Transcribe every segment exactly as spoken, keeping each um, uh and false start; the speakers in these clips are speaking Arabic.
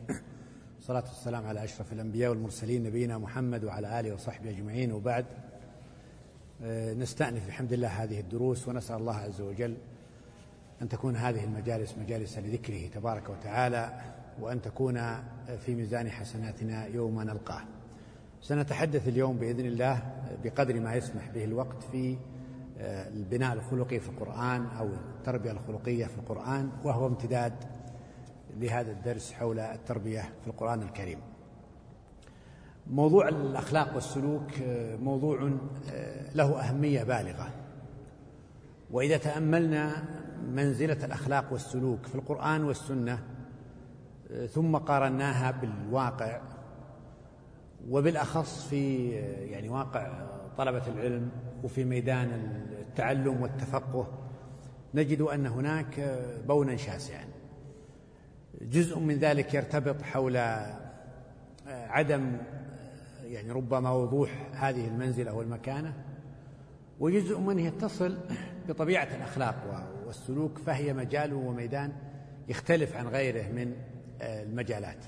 والصلاة والسلام على أشرف الأنبياء والمرسلين نبينا محمد وعلى آله وصحبه أجمعين، وبعد. نستأنف بحمد الله هذه الدروس، ونسأل الله عز وجل أن تكون هذه المجالس مجالس لذكره تبارك وتعالى، وأن تكون في ميزان حسناتنا يوم نلقاه. سنتحدث اليوم بإذن الله بقدر ما يسمح به الوقت في البناء الخلقي في القرآن أو التربية الخلقية في القرآن، وهو امتداد لهذا الدرس حول التربية في القرآن الكريم. موضوع الأخلاق والسلوك موضوع له أهمية بالغة، وإذا تأملنا منزلة الأخلاق والسلوك في القرآن والسنة ثم قارناها بالواقع، وبالأخص في يعني واقع طلبة العلم وفي ميدان التعلم والتفقه، نجد أن هناك بونا شاسعا. جزء من ذلك يرتبط حول عدم يعني ربما وضوح هذه المنزلة والمكانة، وجزء منه يتصل بطبيعة الأخلاق والسلوك، فهي مجال وميدان يختلف عن غيره من المجالات.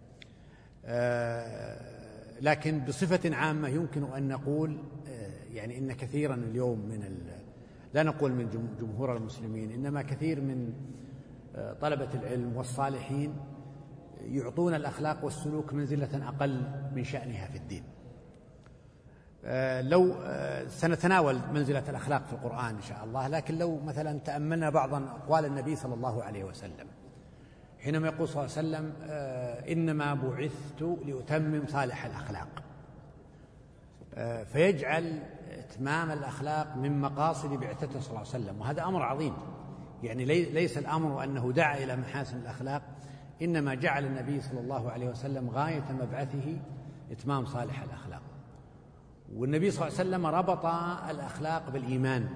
لكن بصفة عامة يمكن أن نقول يعني إن كثيرا اليوم من لا نقول من جمهور المسلمين، إنما كثير من طلبة العلم والصالحين يعطون الأخلاق والسلوك منزلة أقل من شأنها في الدين. لو سنتناول منزلة الأخلاق في القرآن إن شاء الله، لكن لو مثلا تأملنا بعضا أقوال النبي صلى الله عليه وسلم حينما يقول صلى الله عليه وسلم إنما بعثت لأتمم صالح الأخلاق، فيجعل إتمام الأخلاق من مقاصد بعثته صلى الله عليه وسلم، وهذا أمر عظيم. يعني ليس الأمر أنه دعا إلى محاسن الأخلاق، إنما جعل النبي صلى الله عليه وسلم غاية مبعثه إتمام صالح الأخلاق. والنبي صلى الله عليه وسلم ربط الأخلاق بالإيمان،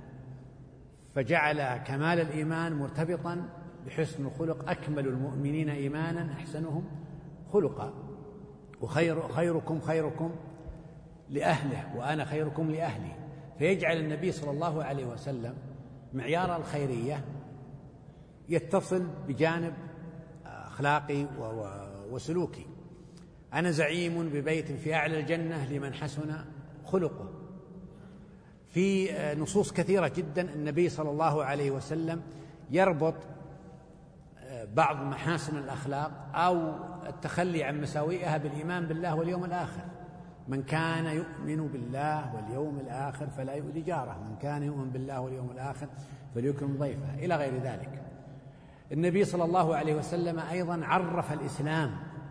فجعل كمال الإيمان مرتبطا بحسن الخلق. أكمل المؤمنين إيمانا أحسنهم خلقا، وخير خيركم خيركم لأهله وأنا خيركم لأهلي. فيجعل النبي صلى الله عليه وسلم معيار الخيرية يتصل بجانب أخلاقي وسلوكي. أنا زعيم ببيت في أعلى الجنة لمن حسن خلقه. في نصوص كثيرة جدا النبي صلى الله عليه وسلم يربط بعض محاسن الأخلاق أو التخلي عن مساوئها بالإيمان بالله واليوم الآخر. من كان يؤمن بالله واليوم الآخر فلا يؤذي جاره، من كان يؤمن بالله واليوم الآخر فليكرم ضيفه، إلى غير ذلك. النبي صلى الله عليه وسلم أيضا عرف الإسلام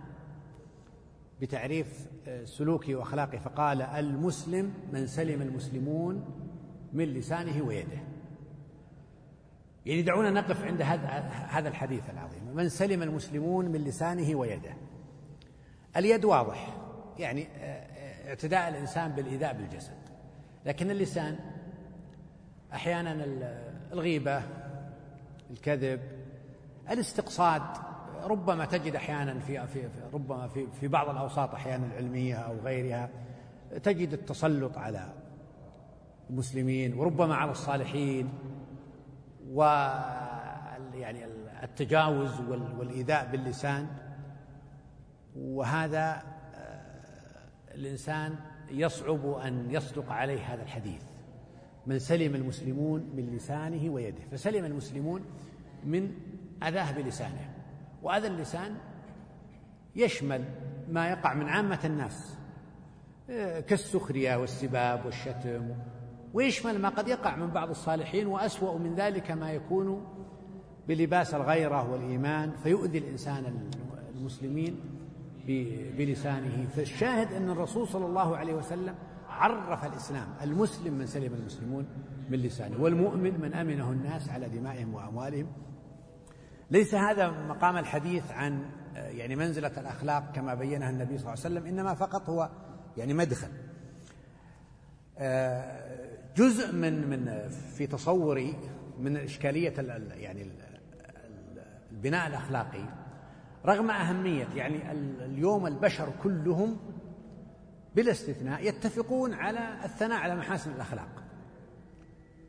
بتعريف سلوكي وأخلاقي، فقال المسلم من سلم المسلمون من لسانه ويده. يعني دعونا نقف عند هذا الحديث العظيم، من سلم المسلمون من لسانه ويده. اليد واضح، يعني اعتداء الإنسان بالإيذاء بالجسد، لكن اللسان أحيانا الغيبة، الكذب، الاستقصاد، ربما تجد أحيانا في, في ربما في, في بعض الأوساط أحيانا العلمية أو غيرها تجد التسلط على المسلمين وربما على الصالحين، ويعني التجاوز والإيذاء باللسان. وهذا الإنسان يصعب أن يصدق عليه هذا الحديث، من سلم المسلمون من لسانه ويده. فسلم المسلمون من أذاه بلسانه، وأذى اللسان يشمل ما يقع من عامة الناس كالسخرية والسباب والشتم، ويشمل ما قد يقع من بعض الصالحين، وأسوأ من ذلك ما يكون بلباس الغيرة والإيمان فيؤذي الإنسان المسلمين بلسانه. فالشاهد أن الرسول صلى الله عليه وسلم عرف الإسلام: المسلم من سلم المسلمون من لسانه، والمؤمن من أمنه الناس على دمائهم وأموالهم. ليس هذا مقام الحديث عن يعني منزلة الأخلاق كما بينها النبي صلى الله عليه وسلم، إنما فقط هو يعني مدخل. جزء من من في تصوري من إشكالية يعني البناء الأخلاقي، رغم أهمية يعني اليوم البشر كلهم بلا استثناء يتفقون على الثناء على محاسن الأخلاق،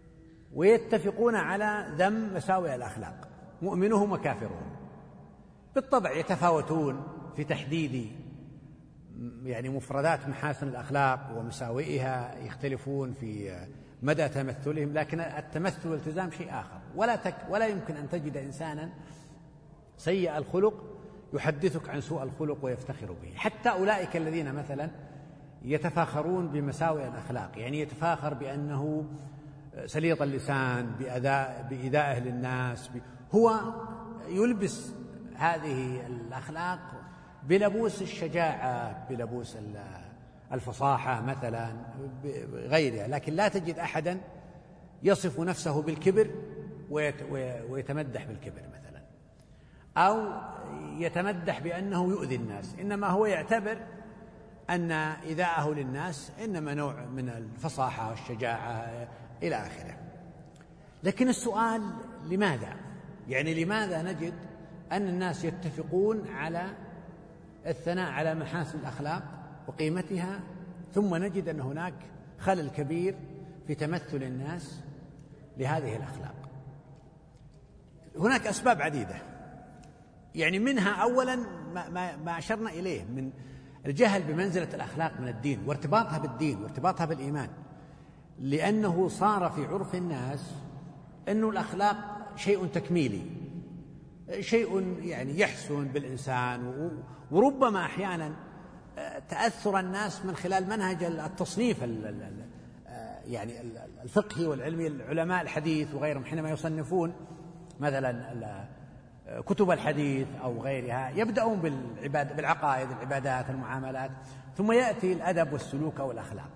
ويتفقون على ذم مساوئ الأخلاق، مؤمنهم وكافرهم. بالطبع يتفاوتون في تحديد يعني مفردات محاسن الأخلاق ومساوئها، يختلفون في مدى تمثلهم، لكن التمثل والالتزام شيء آخر. ولا تك ولا يمكن أن تجد إنسانا سيء الخلق يحدثك عن سوء الخلق ويفتخر به. حتى أولئك الذين مثلا يتفاخرون بمساوئ الأخلاق، يعني يتفاخر بأنه سليط اللسان، بأداء بإيذائه للناس، هو يلبس هذه الأخلاق بلبوس الشجاعة، بلبوس الفصاحة مثلا، بغيرها. لكن لا تجد أحدا يصف نفسه بالكبر ويتمدح بالكبر مثلا، أو يتمدح بأنه يؤذي الناس، إنما هو يعتبر أن إيذاءه للناس إنما نوع من الفصاحة والشجاعة إلى آخره. لكن السؤال لماذا؟ يعني لماذا نجد أن الناس يتفقون على الثناء على محاسن الأخلاق وقيمتها، ثم نجد أن هناك خلل كبير في تمثل الناس لهذه الأخلاق؟ هناك أسباب عديدة، يعني منها أولا ما, ما, ما أشرنا إليه من الجهل بمنزلة الأخلاق من الدين وارتباطها بالدين وارتباطها بالإيمان، لأنه صار في عرف الناس أن الأخلاق شيء تكميلي، شيء يعني يحسن بالإنسان، وربما أحيانا تأثر الناس من خلال منهج التصنيف يعني الفقهي والعلمي. العلماء الحديث وغيرهم حينما يصنفون مثلا كتب الحديث أو غيرها يبدأون بالعباد بالعقائد، العبادات، المعاملات، ثم يأتي الأدب والسلوك أو الأخلاق.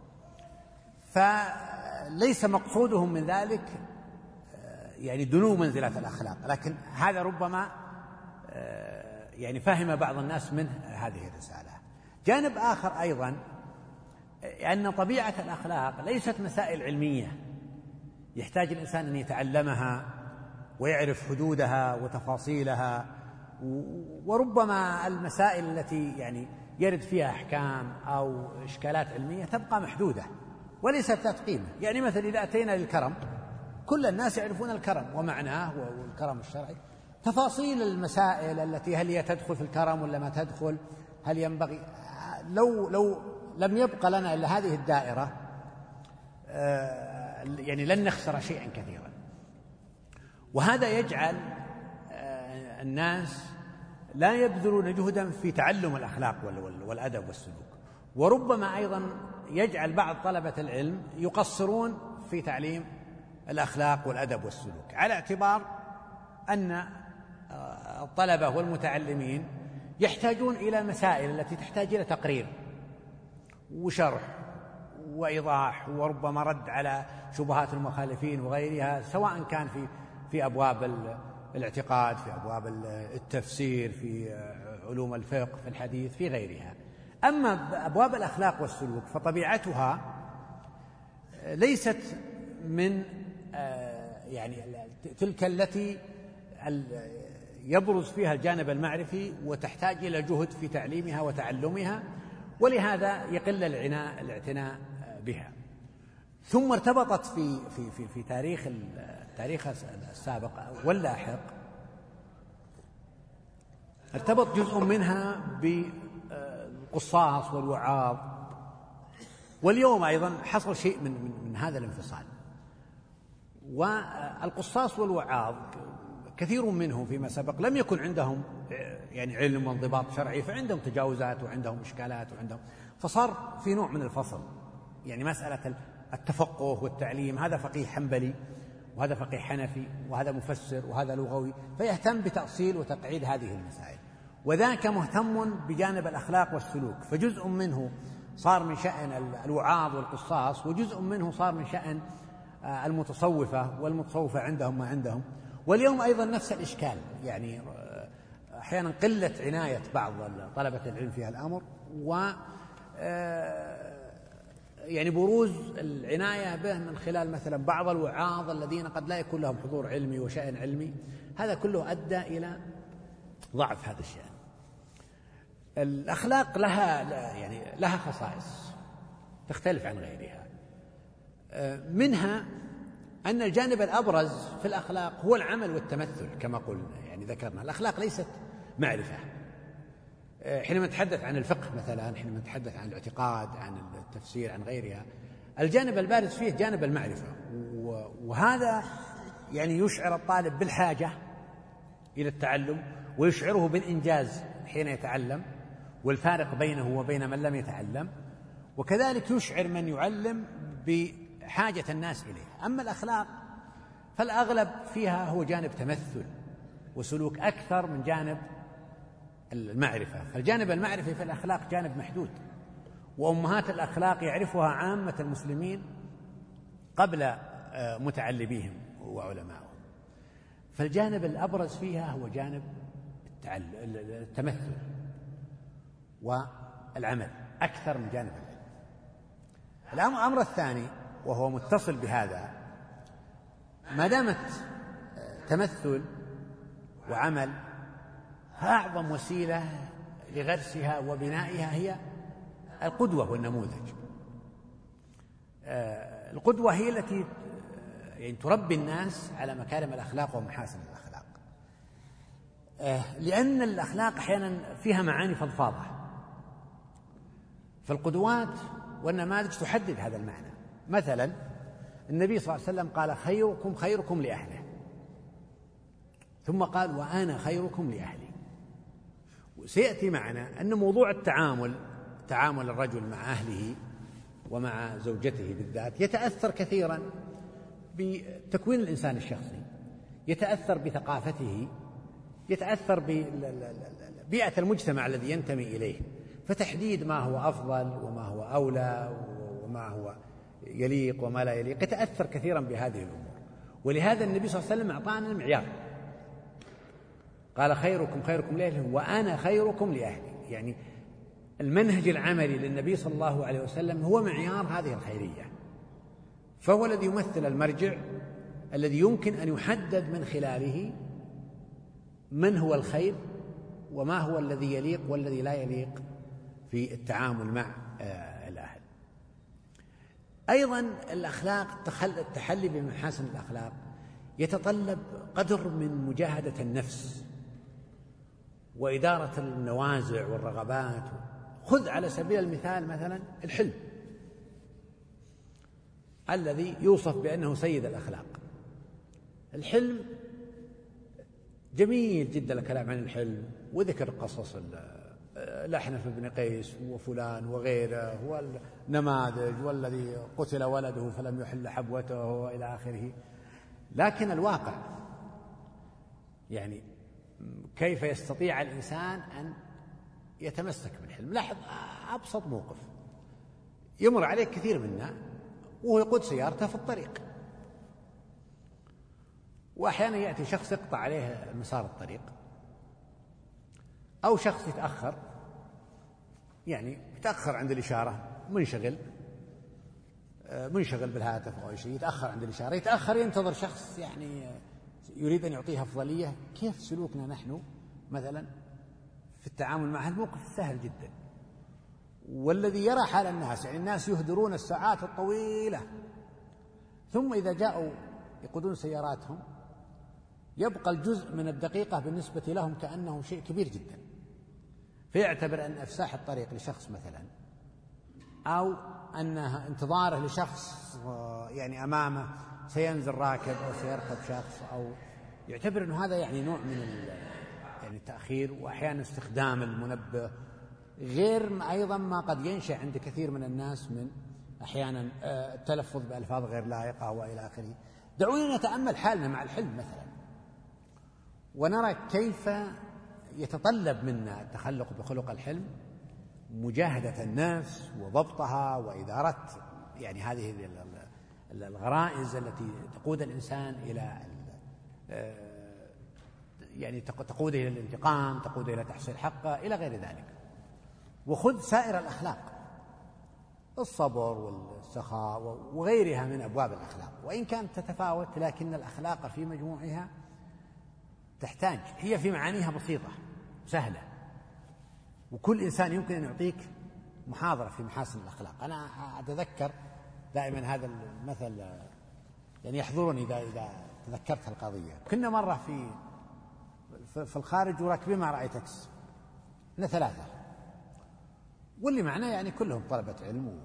فليس مقصودهم من ذلك يعني دنو منزلة الأخلاق، لكن هذا ربما يعني فهم بعض الناس منه هذه الرسالة. جانب آخر أيضا أن طبيعة الأخلاق ليست مسائل علمية يحتاج الإنسان أن يتعلمها ويعرف حدودها وتفاصيلها، وربما المسائل التي يعني يرد فيها أحكام أو إشكالات علمية تبقى محدودة وليست ذات قيمة. يعني مثلا إذا أتينا للكرم، كل الناس يعرفون الكرم ومعناه والكرم الشرعي، تفاصيل المسائل التي هل هي تدخل في الكرم ولا ما تدخل، هل ينبغي، لو لو لم يبقى لنا إلا هذه الدائرة يعني لن نخسر شيئا كثيرا. وهذا يجعل الناس لا يبذلون جهدا في تعلم الأخلاق والأدب والسلوك، وربما أيضا يجعل بعض طلبة العلم يقصرون في تعليم الأخلاق والأدب والسلوك، على اعتبار أن الطلبة والمتعلمين يحتاجون إلى المسائل التي تحتاج إلى تقرير وشرح وإيضاح، وربما رد على شبهات المخالفين وغيرها، سواء كان في في أبواب الاعتقاد، في أبواب التفسير، في علوم الفقه، في الحديث، في غيرها. أما أبواب الأخلاق والسلوك فطبيعتها ليست من يعني تلك التي يبرز فيها الجانب المعرفي وتحتاج إلى جهد في تعليمها وتعلمها، ولهذا يقل العناء الاعتناء بها. ثم ارتبطت في في في في تاريخ التاريخ السابق واللاحق، ارتبط جزء منها بالقصاص والوعاظ، واليوم أيضا حصل شيء من من, من هذا الانفصال. والقصاص والوعاظ كثير منهم فيما سبق لم يكن عندهم يعني علم وانضباط شرعي، فعندهم تجاوزات وعندهم إشكالات وعندهم، فصار في نوع من الفصل. يعني مسألة التفقه والتعليم، هذا فقيه حنبلي وهذا فقيه حنفي وهذا مفسر وهذا لغوي، فيهتم بتأصيل وتقعيد هذه المسائل، وذاك مهتم بجانب الأخلاق والسلوك، فجزء منه صار من شأن الوعاظ والقصاص، وجزء منه صار من شأن المتصوفة، والمتصوفة عندهم ما عندهم. واليوم أيضا نفس الإشكال، يعني أحيانا قلة عناية بعض طلبة العلم في هالأمر، و يعني بروز العناية به من خلال مثلا بعض الوعاظ الذين قد لا يكون لهم حضور علمي وشأن علمي. هذا كله أدى إلى ضعف هذا الشأن. الأخلاق لها يعني لها خصائص تختلف عن غيرها، منها أن الجانب الأبرز في الأخلاق هو العمل والتمثل كما قلنا، يعني ذكرنا الأخلاق ليست معرفة. حينما نتحدث عن الفقه مثلا، حينما نتحدث عن الاعتقاد، عن التفسير، عن غيرها، الجانب البارز فيه جانب المعرفة، وهذا يعني يشعر الطالب بالحاجة إلى التعلم ويشعره بالإنجاز حين يتعلم، والفارق بينه وبين من لم يتعلم، وكذلك يشعر من يعلم بحاجة الناس إليه. أما الأخلاق فالأغلب فيها هو جانب تمثل وسلوك أكثر من جانب المعرفة، فالجانب المعرفي في الأخلاق جانب محدود، وأمهات الأخلاق يعرفها عامة المسلمين قبل متعلميهم وعلمائهم، فالجانب الأبرز فيها هو جانب التمثل والعمل أكثر من جانب العلم. الأمر الثاني وهو متصل بهذا، ما دامت تمثل وعمل، فأعظم وسيلة لغرسها وبنائها هي القدوة والنموذج. القدوة هي التي يعني تربي الناس على مكارم الأخلاق ومحاسن الأخلاق، لأن الأخلاق أحيانا فيها معاني فضفاضة، فالقدوات والنماذج تحدد هذا المعنى. مثلا النبي صلى الله عليه وسلم قال: خيركم خيركم لأهله، ثم قال: وأنا خيركم لأهلي. وسيأتي معنا أن موضوع التعامل، تعامل الرجل مع أهله ومع زوجته بالذات، يتأثر كثيرا بتكوين الإنسان الشخصي، يتأثر بثقافته، يتأثر ببيئة المجتمع الذي ينتمي إليه، فتحديد ما هو أفضل وما هو أولى وما هو يليق وما لا يليق يتأثر كثيرا بهذه الأمور. ولهذا النبي صلى الله عليه وسلم أعطانا المعيار، قال: خيركم خيركم لأهله وأنا خيركم لأهلي. يعني المنهج العملي للنبي صلى الله عليه وسلم هو معيار هذه الخيرية، فهو الذي يمثل المرجع الذي يمكن أن يحدد من خلاله من هو الخير وما هو الذي يليق والذي لا يليق في التعامل مع الأهل. أيضا الأخلاق، التحلي بمحاسن الأخلاق يتطلب قدر من مجاهدة النفس وإدارة النوازع والرغبات. خذ على سبيل المثال مثلا الحلم الذي يوصف بأنه سيد الأخلاق. الحلم جميل جدا الكلام عن الحلم وذكر قصص الأحنف بن قيس وفلان وغيره والنماذج والذي قتل ولده فلم يحل حبوته وإلى آخره، لكن الواقع يعني كيف يستطيع الإنسان أن يتمسك بالحلم؟ لاحظ أبسط موقف، يمر عليك كثير منا وهو يقود سيارته في الطريق، وأحيانا يأتي شخص يقطع عليه مسار الطريق، أو شخص يتأخر، يعني يتأخر عند الإشارة، منشغل منشغل بالهاتف أو شيء، يتأخر عند الإشارة، يتأخر ينتظر شخص يعني يريد أن يعطيه أفضلية. كيف سلوكنا نحن مثلا في التعامل مع هالموقف؟ سهل جدا. والذي يرى حال الناس، يعني الناس يهدرون الساعات الطويلة، ثم إذا جاءوا يقودون سياراتهم يبقى الجزء من الدقيقة بالنسبة لهم كأنه شيء كبير جدا، فيعتبر أن إفساح الطريق لشخص مثلا، أو أن انتظاره لشخص يعني أمامه سينزل راكب أو سيركب شخص، أو يعتبر أنه هذا يعني نوع من يعني التأخير. وأحيانا استخدام المنبه، غير أيضا ما قد ينشأ عند كثير من الناس من أحيانا التلفظ بألفاظ غير لائقة وإلى آخره. دعونا نتأمل حالنا مع الحلم مثلا ونرى كيف يتطلب منا التخلق بخلق الحلم مجاهدة النفس وضبطها وإدارة يعني هذه الغرائز التي تقود الإنسان إلى يعني تقوده إلى الانتقام، تقوده إلى تحصيل حقه، إلى غير ذلك. وخذ سائر الأخلاق، الصبر والسخاء وغيرها من أبواب الأخلاق، وإن كانت تتفاوت لكن الأخلاق في مجموعها تحتاج، هي في معانيها بسيطة سهلة، وكل إنسان يمكن أن يعطيك محاضرة في محاسن الأخلاق. أنا أتذكر دائما هذا المثل يعني يحضرني إذا إذا تذكرت القضية. كنا مرة في في الخارج وراكبين مع رأي تاكس، إحنا ثلاثة، واللي معنا يعني كلهم طلبة علم.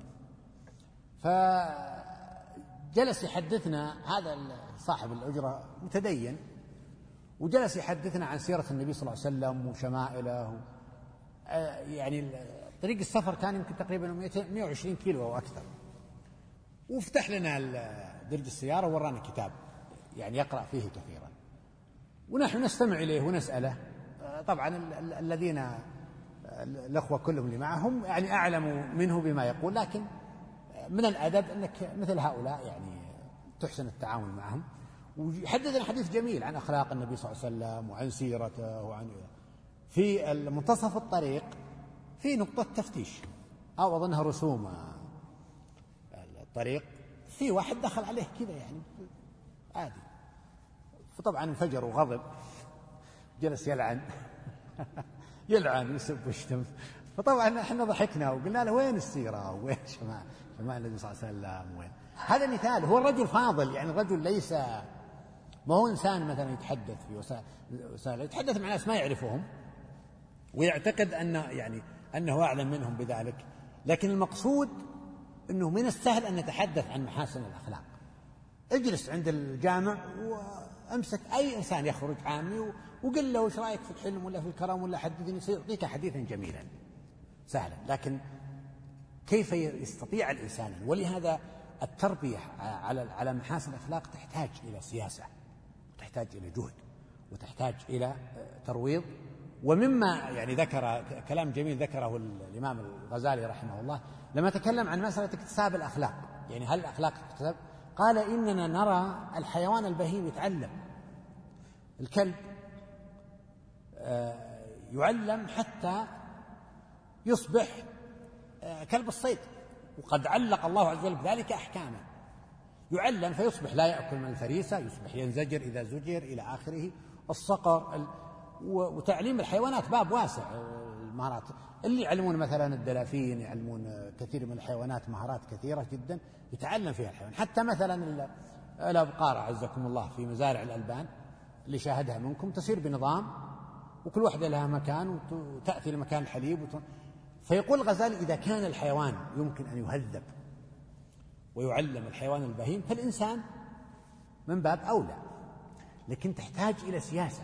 فجلس يحدثنا، هذا صاحب الأجرة متدين، وجلس يحدثنا عن سيرة النبي صلى الله عليه وسلم وشمائله. يعني طريق السفر كان يمكن تقريبا مئة وعشرين كيلو أو أكثر، وفتح لنا درج السيارة وورانا كتاب يعني يقرأ فيه كثيرا، ونحن نستمع إليه ونسأله. طبعا الذين الأخوة كلهم اللي معهم يعني أعلموا منه بما يقول، لكن من الأدب أنك مثل هؤلاء يعني تحسن التعامل معهم. وحدثنا حديث جميل عن أخلاق النبي صلى الله عليه وسلم وعن سيرته، وعن في منتصف الطريق في نقطة تفتيش أو أظنها رسوم الطريق، في واحد دخل عليه كذا يعني عادي، فطبعا انفجر وغضب، جلس يلعن يلعن ويسب ويشتم. فطبعا احنا ضحكنا وقلنا له وين السيرة وين شمال شمال النبي صلى الله عليه وسلم وين. هذا مثال، هو الرجل فاضل، يعني الرجل ليس ما هو إنسان مثلا يتحدث في وسائل، يتحدث مع ناس ما يعرفهم ويعتقد أن يعني أنه أعلم منهم بذلك. لكن المقصود أنه من السهل أن نتحدث عن محاسن الأخلاق. اجلس عند الجامع وأمسك أي إنسان يخرج عامي وقل له وش رأيك في الحلم ولا في الكرم ولا حدثني، سيعطيك حديثا جميلا سهلا. لكن كيف يستطيع الإنسان؟ ولهذا التربية على على محاسن الأخلاق تحتاج إلى سياسة، وتحتاج إلى جهد، وتحتاج إلى ترويض. ومما يعني ذكر كلام جميل ذكره الإمام الغزالي رحمه الله لما تكلم عن مسألة اكتساب الأخلاق، يعني هل الأخلاق تكتسب؟ قال إننا نرى الحيوان البهيم يتعلم، الكلب يعلم حتى يصبح كلب الصيد، وقد علق الله عز وجل بذلك أحكاما، يعلم فيصبح لا يأكل من الفريسة، يصبح ينزجر إذا زجر إلى آخره. الصقر وتعليم الحيوانات باب واسع، المهارات اللي يعلمون مثلا الدلافين، يعلمون كثير من الحيوانات مهارات كثيرة جدا يتعلم فيها الحيوان. حتى مثلا الأبقار عزكم الله في مزارع الألبان اللي شاهدها منكم تسير بنظام، وكل واحدة لها مكان وتأتي لمكان الحليب وت... فيقول الغزالي إذا كان الحيوان يمكن أن يهذب ويعلم الحيوان البهيم، فالإنسان من باب أولى. لكن تحتاج إلى سياسة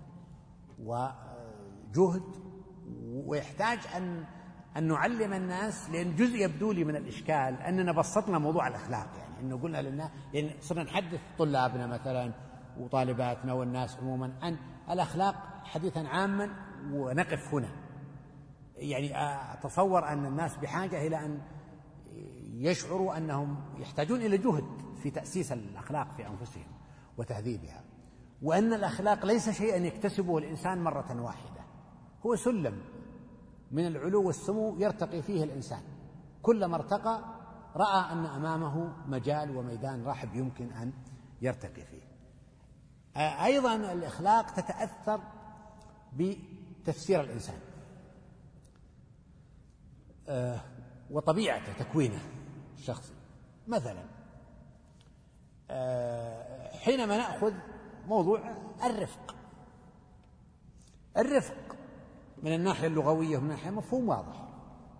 وجهد، ويحتاج أن أن نعلم الناس، لأن جزء يبدو لي من الإشكال أننا بسطنا موضوع الأخلاق، يعني أنه قلنا للناس، يعني صرنا نحدث طلابنا مثلا وطالباتنا والناس عموما عن الأخلاق حديثا عاما ونقف هنا. يعني أتصور أن الناس بحاجة إلى أن يشعروا أنهم يحتاجون إلى جهد في تأسيس الأخلاق في أنفسهم وتهذيبها، وأن الأخلاق ليس شيئا يكتسبه الإنسان مرة واحدة، هو سلم من العلو والسمو يرتقي فيه الإنسان، كلما ارتقى رأى أن أمامه مجال وميدان رحب يمكن أن يرتقي فيه. أيضا الأخلاق تتأثر بتفسير الإنسان وطبيعته، تكوينه الشخصي. مثلا حينما نأخذ موضوع الرفق، الرفق من الناحية اللغوية ومن الناحية مفهوم واضح،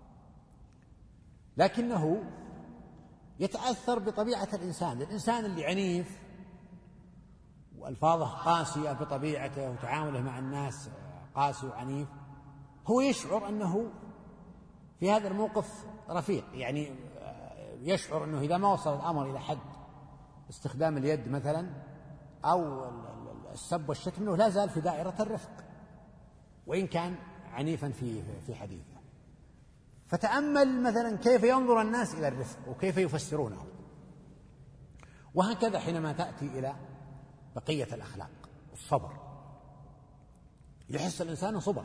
لكنه يتأثر بطبيعة الإنسان. الإنسان اللي عنيف وألفاظه قاسية بطبيعته وتعامله مع الناس قاسي وعنيف، هو يشعر أنه في هذا الموقف رفيق، يعني يشعر أنه إذا ما وصل الأمر إلى حد استخدام اليد مثلا أو السب والشتم أنه لا زال في دائرة الرفق وإن كان عنيفا في في حديثه. فتأمل مثلا كيف ينظر الناس إلى الرفق وكيف يفسرونه. وهكذا حينما تأتي إلى بقية الأخلاق، الصبر، يحس الإنسان صبر.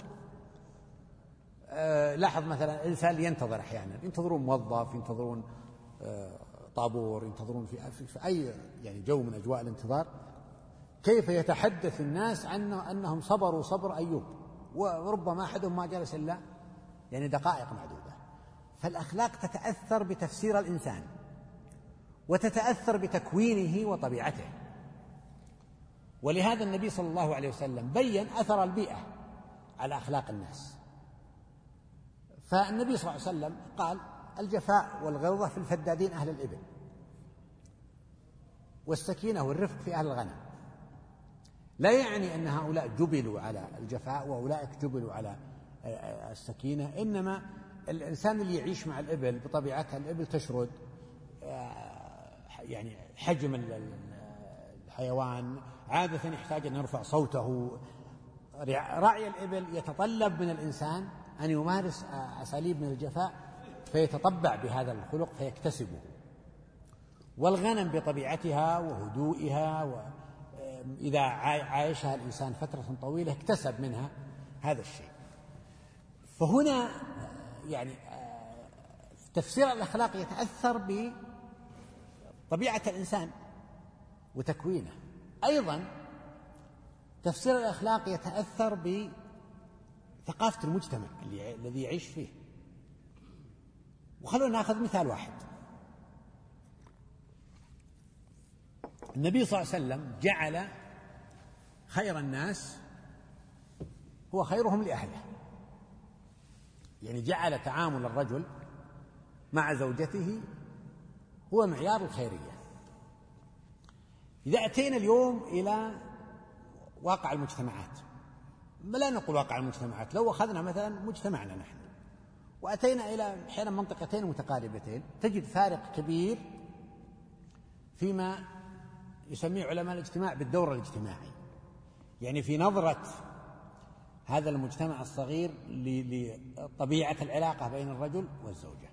أه لاحظ مثلا الإنسان ينتظر أحيانا، ينتظرون موظف، ينتظرون أه طابور، ينتظرون في, في, في أي يعني جو من أجواء الانتظار، كيف يتحدث الناس عنه أنهم صبروا صبر أيوب، وربما أحدهم ما جلس إلا يعني دقائق معدودة. فالأخلاق تتأثر بتفسير الإنسان وتتأثر بتكوينه وطبيعته. ولهذا النبي صلى الله عليه وسلم بين أثر البيئة على أخلاق الناس. فالنبي صلى الله عليه وسلم قال: الجفاء والغلظة في الفدادين أهل الإبل، والسكينة والرفق في أهل الغنم. لا يعني أن هؤلاء جبلوا على الجفاء وأولئك جبلوا على السكينة، إنما الإنسان اللي يعيش مع الإبل بطبيعتها الإبل تشرد، يعني حجم الحيوان عادة يحتاج أن يرفع صوته. راعي الإبل يتطلب من الإنسان أن يمارس أساليب من الجفاء فيتطبع بهذا الخلق فيكتسبه. والغنم بطبيعتها وهدوئها، وإذا عايشها الإنسان فترة طويلة اكتسب منها هذا الشيء. فهنا يعني تفسير الأخلاق يتأثر بطبيعة الإنسان وتكوينه. أيضا تفسير الأخلاق يتأثر بثقافة المجتمع الذي يعيش فيه. وخلونا نأخذ مثال واحد. النبي صلى الله عليه وسلم جعل خير الناس هو خيرهم لأهله، يعني جعل تعامل الرجل مع زوجته هو معيار الخيرية. إذا أتينا اليوم إلى واقع المجتمعات، لا نقول واقع المجتمعات، لو أخذنا مثلا مجتمعنا نحن وأتينا إلى أحيانا منطقتين متقاربتين، تجد فارق كبير فيما يسميه علماء الاجتماع بالدور الاجتماعي، يعني في نظرة هذا المجتمع الصغير لطبيعة العلاقة بين الرجل والزوجة.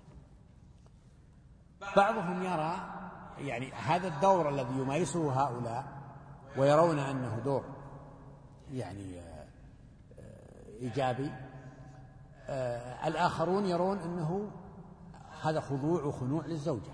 بعضهم يرى يعني هذا الدور الذي يمارسه هؤلاء ويرون أنه دور يعني إيجابي، الآخرون يرون أنه هذا خضوع وخنوع للزوجة.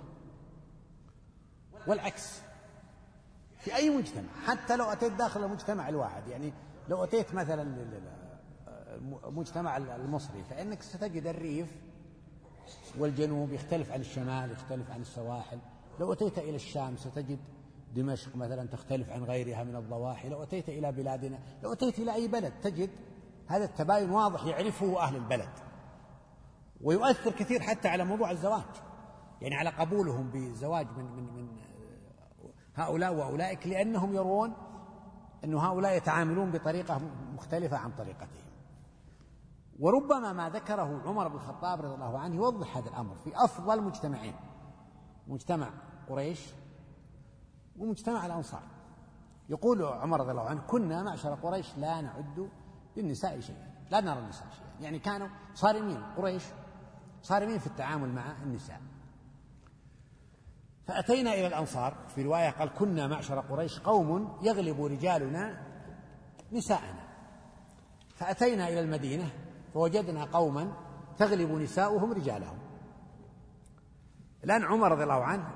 والعكس في أي مجتمع، حتى لو أتيت داخل المجتمع الواحد، يعني لو أتيت مثلا المجتمع المصري فإنك ستجد الريف والجنوب يختلف عن الشمال، يختلف عن السواحل. لو أتيت إلى الشام ستجد دمشق مثلا تختلف عن غيرها من الضواحي. لو أتيت إلى بلادنا، لو أتيت إلى أي بلد تجد هذا التباين واضح يعرفه أهل البلد، ويؤثر كثير حتى على موضوع الزواج، يعني على قبولهم بالزواج من من من هؤلاء وأولئك، لأنهم يرون أن هؤلاء يتعاملون بطريقة مختلفة عن طريقتهم. وربما ما ذكره عمر بن الخطاب رضي الله عنه يوضح هذا الأمر في أفضل مجتمعين، مجتمع قريش ومجتمع الأنصار. يقول عمر رضي الله عنه: كنا معشر قريش لا نعد للنساء شيئا، لا نرى النساء شيئا، يعني كانوا صارمين، قريش صارمين في التعامل مع النساء. فأتينا إلى الأنصار، في رواية قال: كنا معشر قريش قوم يغلب رجالنا نساءنا. فأتينا إلى المدينة فوجدنا قوما تغلب نساؤهم رجالهم. الآن عمر رضي الله عنه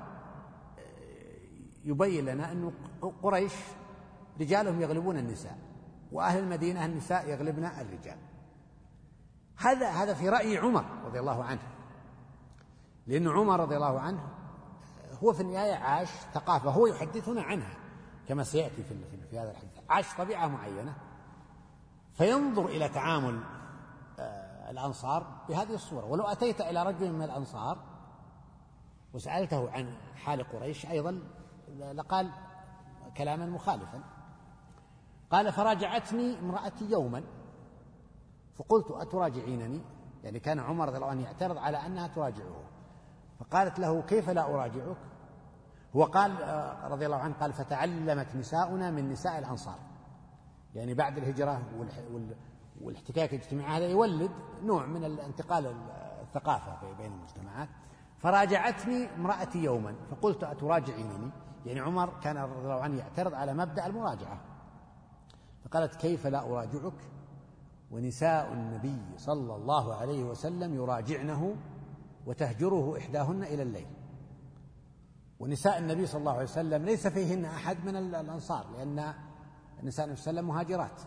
يبين لنا أن قريش رجالهم يغلبون النساء، وأهل المدينة النساء يغلبن الرجال. هذا هذا في رأي عمر رضي الله عنه، لأن عمر رضي الله عنه هو في النهاية عاش ثقافة هو يحدثنا عنها كما سيأتي في في هذا الحديث، عاش طبيعة معينة، فينظر إلى تعامل الأنصار بهذه الصورة. ولو أتيت إلى رجل من الأنصار وسألته عن حال قريش أيضا لقال كلاما مخالفا. قال: فراجعتني امرأتي يوما فقلت: أتراجعينني؟ يعني كان عمر رضي الله عنه يعترض على أنها تراجعه، فقالت له: كيف لا أراجعك؟ هو قال رضي الله عنه قال: فتعلمت نساؤنا من نساء الأنصار، يعني بعد الهجرة والاحتكاك الاجتماعي هذا يولد نوع من الانتقال الثقافة بين المجتمعات. فراجعتني امرأتي يوما فقلت: أتراجعينني؟ يعني عمر كان رضي الله عنه يعترض على مبدأ المراجعة. فقالت: كيف لا أراجعك ونساء النبي صلى الله عليه وسلم يراجعنه وتهجره إحداهن إلى الليل. ونساء النبي صلى الله عليه وسلم ليس فيهن أحد من الأنصار، لأن النساء النبي صلى الله عليه وسلم مهاجرات،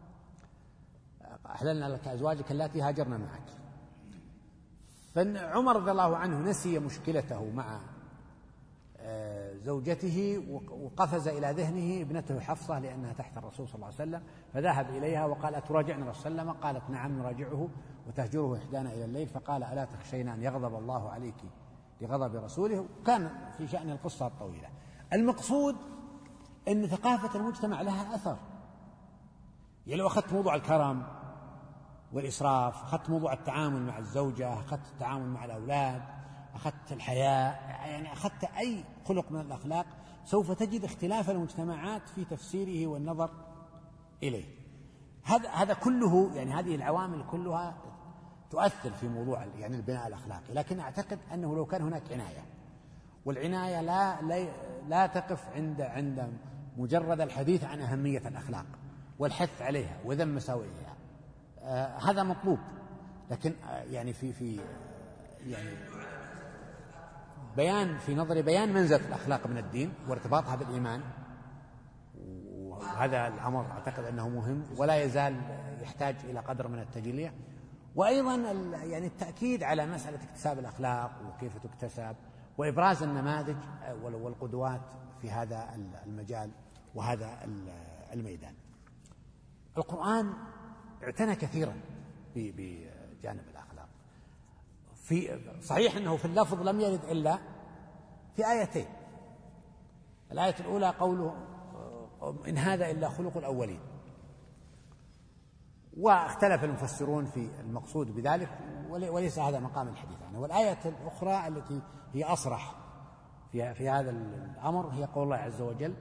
أحللنا لك أزواجك اللاتي هاجرن معك. فعمر رضي الله عنه نسي مشكلته مع زوجته وقفز إلى ذهنه ابنته حفصة لأنها تحت الرسول صلى الله عليه وسلم، فذهب إليها وقال أتراجعن الرسول صلى الله عليه وسلم؟ قالت نعم نراجعه وتهجره إحدانا إلى الليل، فقال ألا تخشين أن يغضب الله عليك لغضب رسوله. كان في شأن القصة الطويلة. المقصود أن ثقافة المجتمع لها أثر. يعني لو أخذت موضوع الكرم والإسراف، أخذت موضوع التعامل مع الزوجة، أخذت التعامل مع الأولاد، أخذت الحياء، يعني أخذت أي خلق من الأخلاق، سوف تجد اختلاف المجتمعات في تفسيره والنظر إليه. هذا هذا كله، يعني هذه العوامل كلها تؤثر في موضوع يعني البناء الأخلاقي. لكن أعتقد أنه لو كان هناك عناية، والعناية لا لا, لا تقف عند عند مجرد الحديث عن أهمية الأخلاق والحث عليها وذم مساوئها، آه هذا مطلوب. لكن آه يعني في في يعني بيان في نظري بيان منزلة الأخلاق من الدين وارتباطها بالإيمان، وهذا الأمر أعتقد أنه مهم ولا يزال يحتاج إلى قدر من التجلية. وأيضا يعني التأكيد على مسألة اكتساب الأخلاق وكيف تكتسب، وإبراز النماذج والقدوات في هذا المجال وهذا الميدان. القرآن اعتنى كثيرا بجانب الأخلاق. في صحيح أنه في اللفظ لم يرد إلا في آيتين. الآية الأولى قوله إن هذا إلا خلق الأولين، واختلف المفسرون في المقصود بذلك، وليس هذا مقام الحديث عنه. والآية الأخرى التي هي أصرح في, في هذا الأمر هي قول الله عز وجل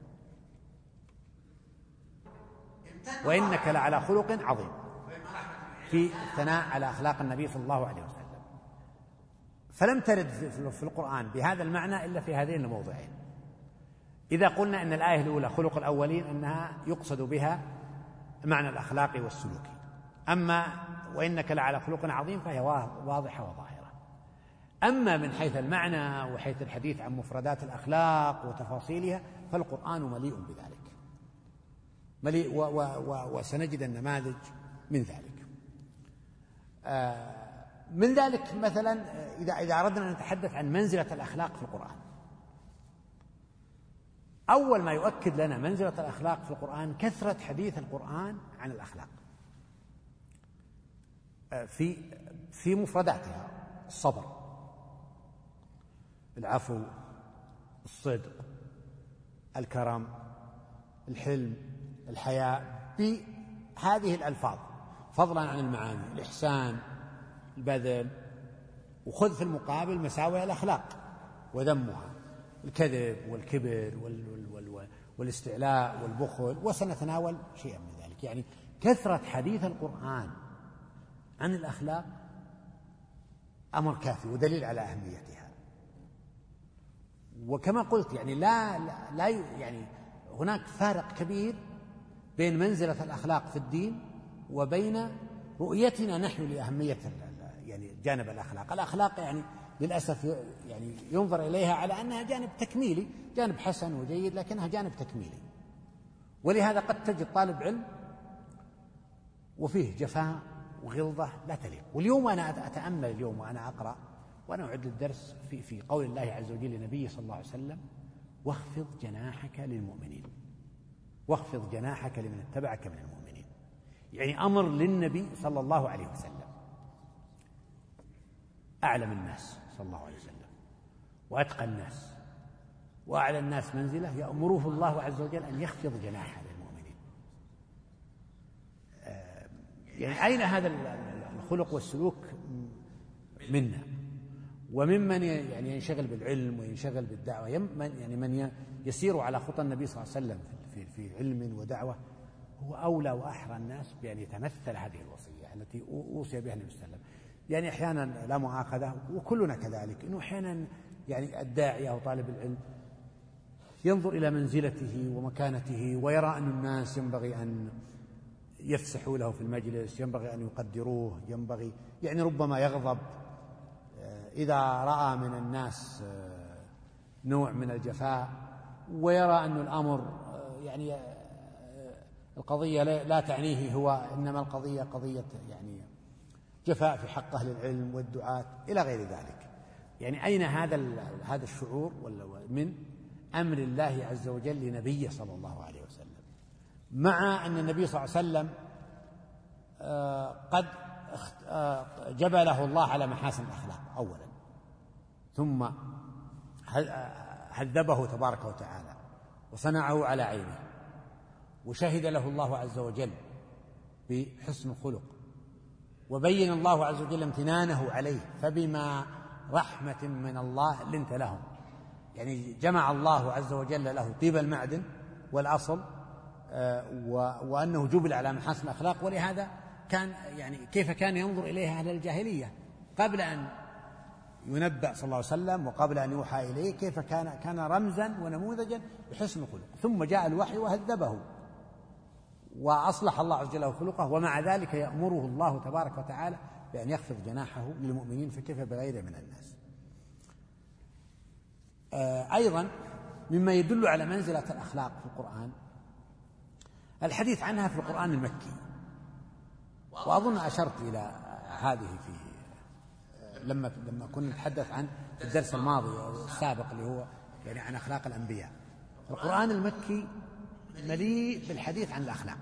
وإنك لعلى خلق عظيم، في الثناء على أخلاق النبي صلى الله عليه وسلم. فلم ترد في القرآن بهذا المعنى إلا في هذين الموضعين. إذا قلنا أن الآية الأولى خلق الأولين أنها يقصد بها معنى الأخلاقي والسلوكي، أما وإنك لعلى خلق عظيم فهي واضحة وظاهرة. أما من حيث المعنى وحيث الحديث عن مفردات الأخلاق وتفاصيلها فالقرآن مليء بذلك، مليء و و و وسنجد النماذج من ذلك. آه من ذلك مثلا إذا إذا أردنا أن نتحدث عن منزلة الأخلاق في القرآن، أول ما يؤكد لنا منزلة الأخلاق في القرآن كثرة حديث القرآن عن الأخلاق في في مفرداتها: الصبر، العفو، الصدق، الكرم، الحلم، الحياء، بهذه الألفاظ، فضلا عن المعاني: الإحسان، البذل، وخذ في المقابل مساوئ الأخلاق وذمها: الكذب والكبر والاستعلاء والبخل، وسنتناول شيئا من ذلك. يعني كثرة حديث القرآن عن الأخلاق أمر كافي ودليل على أهميتها. وكما قلت يعني لا لا يعني هناك فارق كبير بين منزلة الأخلاق في الدين وبين رؤيتنا نحن لأهمية يعني جانب الأخلاق. الأخلاق يعني للأسف يعني ينظر إليها على أنها جانب تكميلي، جانب حسن وجيد، لكنها جانب تكميلي. ولهذا قد تجد طالب علم وفيه جفاء وغلظة لا تليق. واليوم أنا أتأمل اليوم وأنا أقرأ وأنا أعد الدرس في في قول الله عز وجل لنبيه صلى الله عليه وسلم: واخفض جناحك للمؤمنين، واخفض جناحك لمن اتبعك من المؤمنين. يعني أمر للنبي صلى الله عليه وسلم، أعلم الناس صلى الله عليه وسلم وأتقى الناس وأعلى الناس منزلة، يأمره الله عز وجل أن يخفض جناحه للمؤمنين. يعني أين هذا الخلق والسلوك منا وممن يعني ينشغل بالعلم وينشغل بالدعوة؟ يعني من يسير على خطى النبي صلى الله عليه وسلم في في علم ودعوة هو أولى وأحرى الناس بأن يتمثل هذه الوصية التي أوصي بها النبي صلى الله عليه وسلم. يعني أحيانا لا مؤاخذة وكلنا كذلك، إنه أحيانا يعني الداعية أو طالب العلم ينظر إلى منزلته ومكانته ويرى أن الناس ينبغي أن يفسحوا له في المجلس، ينبغي أن يقدروه، ينبغي يعني ربما يغضب إذا رأى من الناس نوع من الجفاء، ويرى أن الأمر يعني القضية لا تعنيه هو، إنما القضية قضية يعني جفاء في حق أهل العلم والدعاة إلى غير ذلك. يعني أين هذا هذا الشعور من أمر الله عز وجل لنبيه صلى الله عليه وسلم، مع أن النبي صلى الله عليه وسلم قد جبله الله على محاسن الأخلاق أولا، ثم هذبه تبارك وتعالى وصنعه على عينه، وشهد له الله عز وجل بحسن الخلق، وبين الله عز وجل امتنانه عليه، فبما رحمة من الله لنت لهم، يعني جمع الله عز وجل له طيب المعدن والأصل، وأنه جبل على محاسن الأخلاق. ولهذا كان يعني كيف كان ينظر إليها أهل الجاهلية قبل أن ينبأ صلى الله عليه وسلم وقبل أن يوحى إليه، كيف كان كان رمزا ونموذجا بحسن الخلق، ثم جاء الوحي وهذبه وأصلح الله عز وجل خلقه، ومع ذلك يأمره الله تبارك وتعالى بأن يخفض جناحه للمؤمنين، فكيف بغيره من الناس. أيضا مما يدل على منزلة الأخلاق في القرآن الحديث عنها في القرآن المكي، وأظن أشرت إلى هذه في لما لما كنا نتحدث عن الدرس الماضي السابق اللي هو يعني عن أخلاق الأنبياء. القرآن المكي مليء بالحديث عن الأخلاق،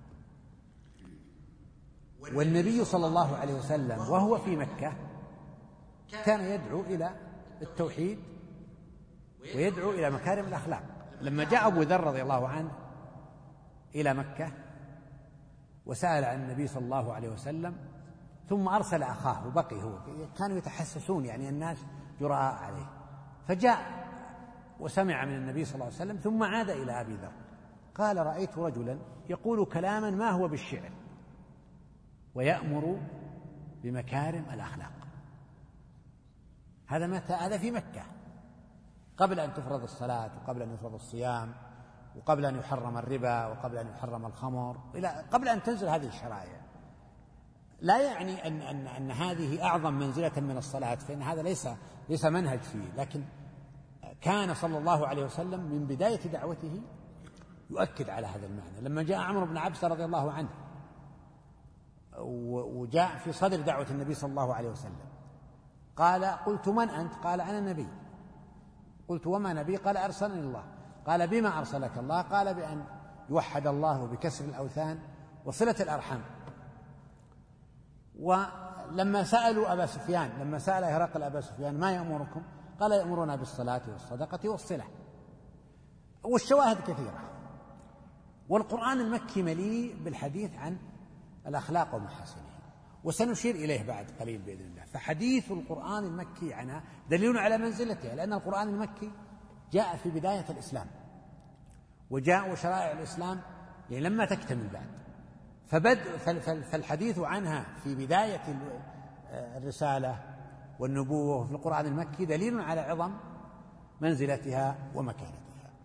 والنبي صلى الله عليه وسلم وهو في مكة كان يدعو إلى التوحيد ويدعو إلى مكارم الأخلاق. لما جاء أبو ذر رضي الله عنه إلى مكة وسأل عن النبي صلى الله عليه وسلم، ثم أرسل أخاه وبقي هو، كانوا يتحسسون يعني الناس جراء عليه، فجاء وسمع من النبي صلى الله عليه وسلم ثم عاد إلى أبي ذر قال: رأيت رجلا يقول كلاما ما هو بالشعر ويأمر بمكارم الأخلاق. هذا متى؟ هذا في مكة قبل أن تفرض الصلاة، وقبل أن يفرض الصيام، وقبل أن يحرم الربا، وقبل أن يحرم الخمر، إلى قبل أن تنزل هذه الشرائع. لا يعني أن, أن, أن هذه أعظم منزلة من الصلاة، فإن هذا ليس, ليس منهج فيه، لكن كان صلى الله عليه وسلم من بداية دعوته يؤكد على هذا المعنى. لما جاء عمرو بن عبسة رضي الله عنه وجاء في صدر دعوة النبي صلى الله عليه وسلم قال: قلت: من أنت؟ قال: أنا نبي. قلت: وما نبي؟ قال: أرسلني الله. قال: بما أرسلك الله؟ قال: بأن يوحد الله بكسر الأوثان وصلة الأرحام. ولما سألوا أبا سفيان، لما سأل هرقل أبا سفيان: ما يأمركم؟ قال: يأمرنا بالصلاة والصدقة والصلة. والشواهد كثيرة. والقرآن المكي مليء بالحديث عن الأخلاق ومحاسنها، وسنشير إليه بعد قليل بإذن الله. فحديث القرآن المكي عنها دليل على منزلتها، لأن القرآن المكي جاء في بداية الإسلام، وجاء شرائع الإسلام يعني لما تكتمل بعد، فبدء فالحديث عنها في بداية الرسالة والنبوة في القرآن المكي دليل على عظم منزلتها ومكانتها.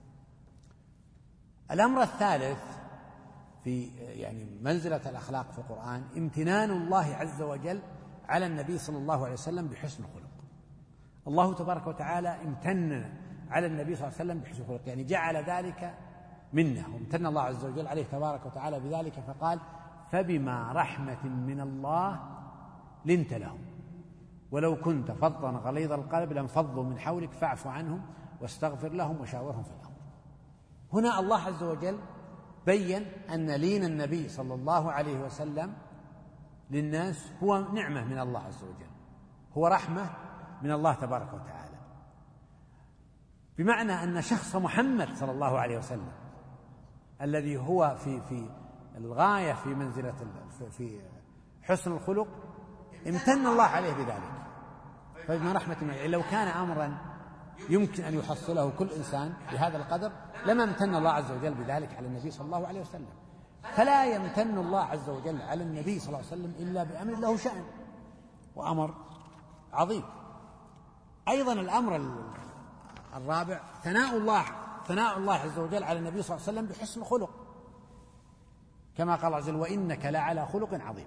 الأمر الثالث في يعني منزلة الأخلاق في القرآن امتنان الله عز وجل على النبي صلى الله عليه وسلم بحسن الخلق. الله تبارك وتعالى امتن على النبي صلى الله عليه وسلم بحسن الخلق، يعني جعل ذلك منه، وامتن الله عز وجل عليه تبارك وتعالى بذلك، فقال: فبما رحمة من الله لنت لهم ولو كنت فظا غليظ القلب لانفضوا من حولك فاعف عنهم واستغفر لهم وشاورهم في الأمر. هنا الله عز وجل بين أن لين النبي صلى الله عليه وسلم للناس هو نعمة من الله عز وجل، هو رحمة من الله تبارك وتعالى، بمعنى أن شخص محمد صلى الله عليه وسلم الذي هو في في الغاية في منزلة في حسن الخلق امتن الله عليه بذلك. فبما رحمة من الله، لو كان أمرا يمكن أن يحصله كل إنسان بهذا القدر لما امتن الله عز وجل بذلك على النبي صلى الله عليه وسلم. فلا يمتن الله عز وجل على النبي صلى الله عليه وسلم إلا بأمر له شأن وأمر عظيم. أيضا الأمر الرابع ثناء الله ثناء الله عز وجل على النبي صلى الله عليه وسلم بحسن خلق، كما قال عز وجل: وإنك لعلى خلق عظيم.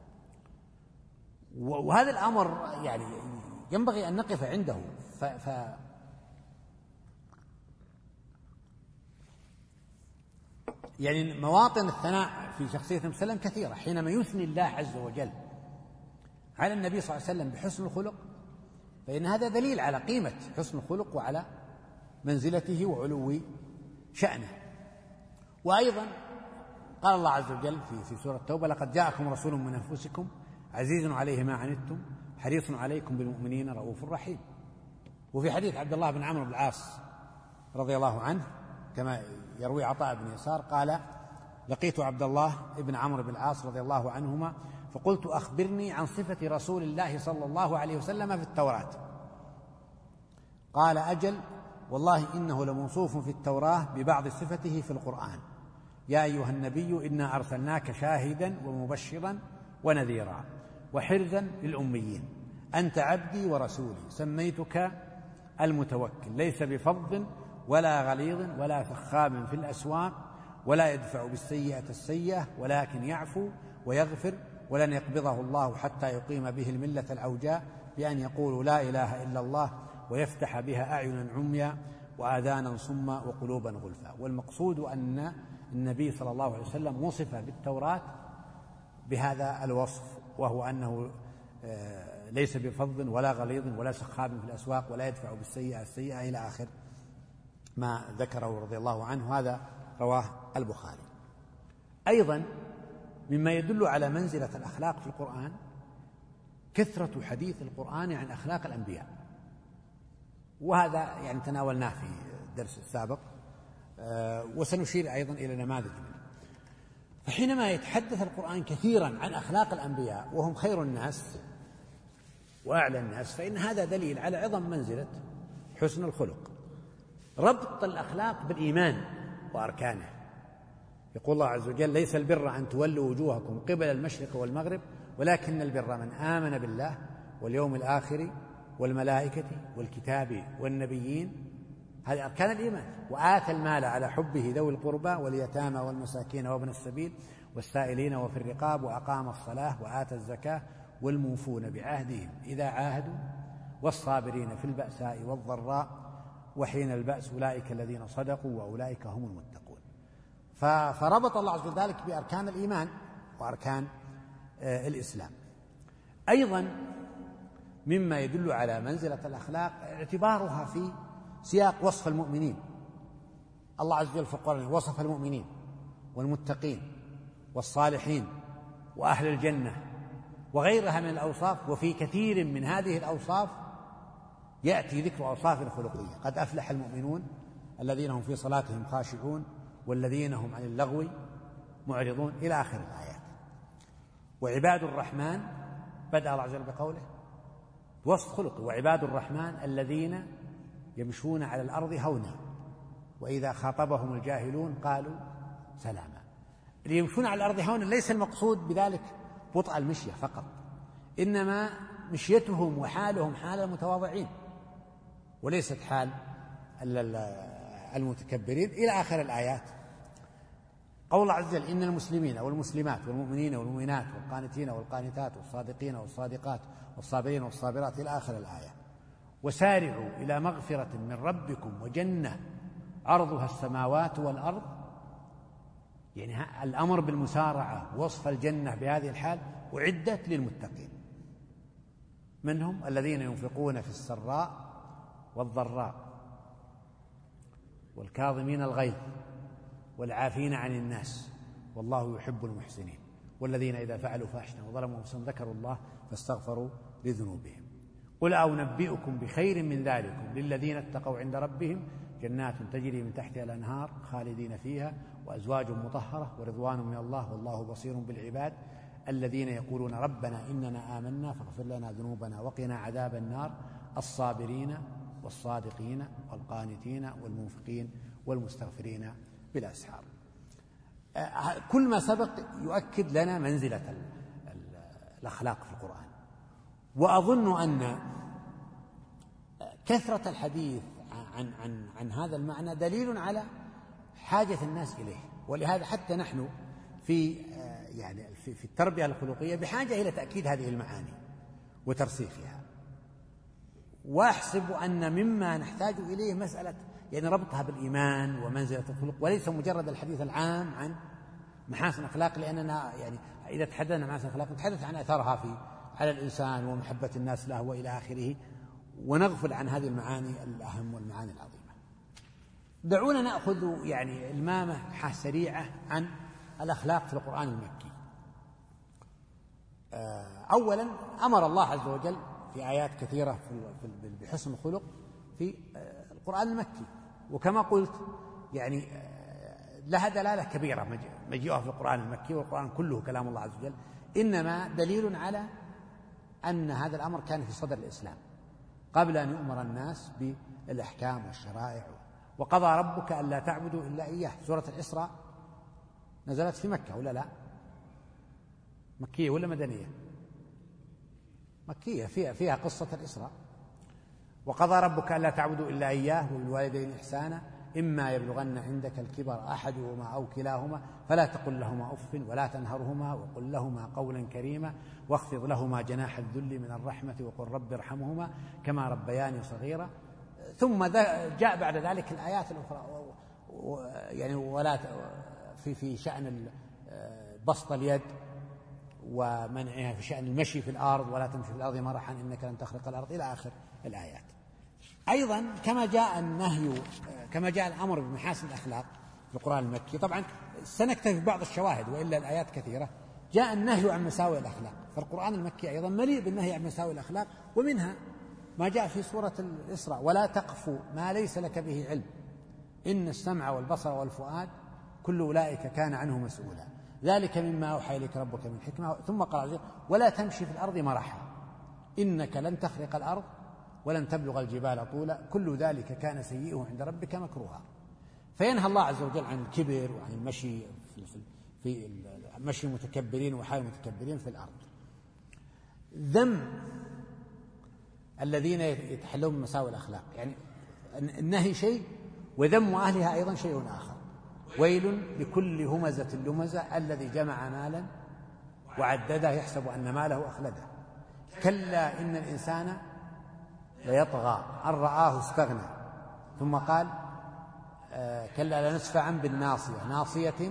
وهذا الأمر يعني ينبغي أن نقف عنده. ف, ف يعني مواطن الثناء في شخصية النبي صلى الله عليه وسلم كثيرة. حينما يثني الله عز وجل على النبي صلى الله عليه وسلم بحسن الخلق، فإن هذا دليل على قيمة حسن الخلق وعلى منزلته وعلو شأنه. وأيضا قال الله عز وجل في في سورة التوبة: لقد جاءكم رسول من أنفسكم عزيز عليه ما عنتم حريص عليكم بالمؤمنين رؤوف رحيم. وفي حديث عبد الله بن عمرو بن العاص رضي الله عنه كما يروي عطاء بن يسار قال: لقيت عبد الله بن عمرو بن العاص رضي الله عنهما فقلت: أخبرني عن صفة رسول الله صلى الله عليه وسلم في التوراة. قال: أجل، والله إنه لموصوف في التوراة ببعض صفته في القرآن: يا أيها النبي إنا أرسلناك شاهدا ومبشرا ونذيرا وحرزا للأميين أنت عبدي ورسولي سميتك المتوكل ليس بفظ ولا غليظ ولا فخام في الأسواق ولا يدفع بالسيئة السيئة ولكن يعفو ويغفر ولن يقبضه الله حتى يقيم به الملة العوجاء بأن يقولوا لا إله إلا الله ويفتح بها أعينا عميا وآذانا صما وقلوبا غلفا. والمقصود أن النبي صلى الله عليه وسلم وصف بالتوراة بهذا الوصف، وهو أنه ليس بفظ ولا غليظ ولا سخاب في الأسواق ولا يدفع بالسيئة السيئة إلى آخر ما ذكره رضي الله عنه. هذا رواه البخاري. أيضا مما يدل على منزلة الأخلاق في القرآن كثرة حديث القرآن عن أخلاق الأنبياء، وهذا يعني تناولناه في الدرس السابق، وسنشير أيضا إلى نماذج منه. فحينما يتحدث القرآن كثيرا عن أخلاق الأنبياء وهم خير الناس وأعلى الناس، فإن هذا دليل على عظم منزلة حسن الخلق. ربط الأخلاق بالإيمان وأركانه. يقول الله عز وجل: ليس البر أن تولوا وجوهكم قبل المشرق والمغرب ولكن البر من آمن بالله واليوم الآخر والملائكة والكتاب والنبيين. هذه أركان الإيمان. وآتى المال على حبه ذوي القربى واليتامى والمساكين وابن السبيل والسائلين وفي الرقاب وأقام الصلاة وآتى الزكاة والموفون بعهدهم إذا عاهدوا والصابرين في البأساء والضراء وحين البأس أولئك الذين صدقوا وأولئك هم المتقون. فربط الله عز وجل ذلك بأركان الإيمان وأركان الإسلام. أيضا مما يدل على منزلة الأخلاق اعتبارها في سياق وصف المؤمنين. الله عز وجل في القرآن وصف المؤمنين والمتقين والصالحين وأهل الجنة وغيرها من الأوصاف، وفي كثير من هذه الأوصاف يأتي ذكر أوصاف خلقية: قد أفلح المؤمنون الذين هم في صلاتهم خاشعون والذين هم عن اللغو معرضون إلى آخر الآيات. وعباد الرحمن بدأ الله عز وجل بقوله وصف خلقه: وعباد الرحمن الذين يمشون على الأرض هونا وإذا خاطبهم الجاهلون قالوا سلاما. اللي يمشون على الأرض هونا ليس المقصود بذلك بطء المشية فقط، إنما مشيتهم وحالهم حال المتواضعين وليست حال المتكبرين إلى آخر الآيات. قول الله عز وجل: إن المسلمين والمسلمات والمؤمنين والمؤمنات والقانتين والقانتات والصادقين والصادقات والصابرين والصابرات إلى آخر الآية. وسارعوا إلى مغفرة من ربكم وجنة عرضها السماوات والأرض. يعني الأمر بالمسارعة وصف الجنة بهذه الحال أعدت للمتقين، منهم الذين ينفقون في السراء والضراء والكاظمين الغيظ والعافين عن الناس والله يحب المحسنين والذين إذا فعلوا فاحشة وظلموا أنفسهم ذكروا الله فاستغفروا لذنوبهم. قل أنبئكم بخير من ذلكم للذين اتقوا عند ربهم جنات تجري من تحتها الأنهار خالدين فيها وأزواج مطهرة ورضوان من الله والله بصير بالعباد الذين يقولون ربنا إننا آمنا فاغفر لنا ذنوبنا وقنا عذاب النار الصابرين والصادقين والقانتين والمنفقين والمستغفرين بالأسحار. كل ما سبق يؤكد لنا منزلة الأخلاق في القرآن. وأظن أن كثرة الحديث عن, عن, عن هذا المعنى دليل على حاجة الناس إليه، ولهذا حتى نحن في يعني في, في التربية الخلقية بحاجة إلى تأكيد هذه المعاني وترسيخها. وأحسب أن مما نحتاج إليه مسألة يعني ربطها بالإيمان ومنزلة الخلق، وليس مجرد الحديث العام عن محاسن الأخلاق، لأننا يعني إذا تحدثنا عن محاسن الأخلاق نتحدث عن أثرها في على الإنسان ومحبة الناس له وإلى آخره، ونغفل عن هذه المعاني الأهم والمعاني العظيمة. دعونا نأخذ يعني المامة سريعة عن الأخلاق في القرآن المكي. أولا أمر الله عز وجل في آيات كثيرة بحسن الخلق في القرآن المكي، وكما قلت يعني لها دلالة كبيرة مجيئها في القرآن المكي، والقرآن كله كلام الله عز وجل، إنما دليل على أن هذا الأمر كان في صدر الإسلام قبل أن يؤمر الناس بالأحكام والشرائع. وقضى ربك ألا تعبدوا إلا إياه، سورة الإسراء نزلت في مكة ولا لا؟ مكية ولا مدنية؟ مكية، فيها, فيها قصة الإسراء. وقضى ربك ألا تعبدوا إلا إياه وبالوالدين إحسانا إما يبلغن عندك الكبر أحدهما أو كلاهما فلا تقل لهما أف ولا تنهرهما وقل لهما قولا كريما واخفض لهما جناح الذل من الرحمة وقل رب ارحمهما كما ربياني صغيرا. ثم جاء بعد ذلك الآيات الأخرى يعني ولا في في شأن بسط اليد ومنعها، في شأن المشي في الأرض ولا تمشي في الأرض مرحا إنك لن تخرق الأرض إلى آخر الآيات. أيضا كما جاء النهي كما جاء الأمر بمحاسن الأخلاق في القرآن المكي، طبعا سنكتفي ببعض الشواهد وإلا الآيات كثيرة، جاء النهي عن مساوئ الأخلاق، فالقرآن المكي أيضا مليء بالنهي عن مساوئ الأخلاق، ومنها ما جاء في سورة الإسراء ولا تقف ما ليس لك به علم إن السمع والبصر والفؤاد كل أولئك كان عنه مسؤولا ذلك مما أوحى إليك ربك من حكمة. ثم قال ولا تمشي في الأرض مرحا إنك لن تخرق الأرض ولن تبلغ الجبال طولا كل ذلك كان سيئه عند ربك مكروها. فينهى الله عز وجل عن الكبر وعن المشي في مشي المتكبرين وحال المتكبرين في الأرض. ذم الذين يتحلون من مساوئ الأخلاق، يعني النهي شيء وذم أهلها أيضا شيء آخر. ويل لكل همزة لمزة الذي جمع مالا وعدده يحسب أن ماله أخلده كلا إن الإنسان ليطغى أن رآه استغنى. ثم قال آه كلا لنسفعا بالناصية ناصية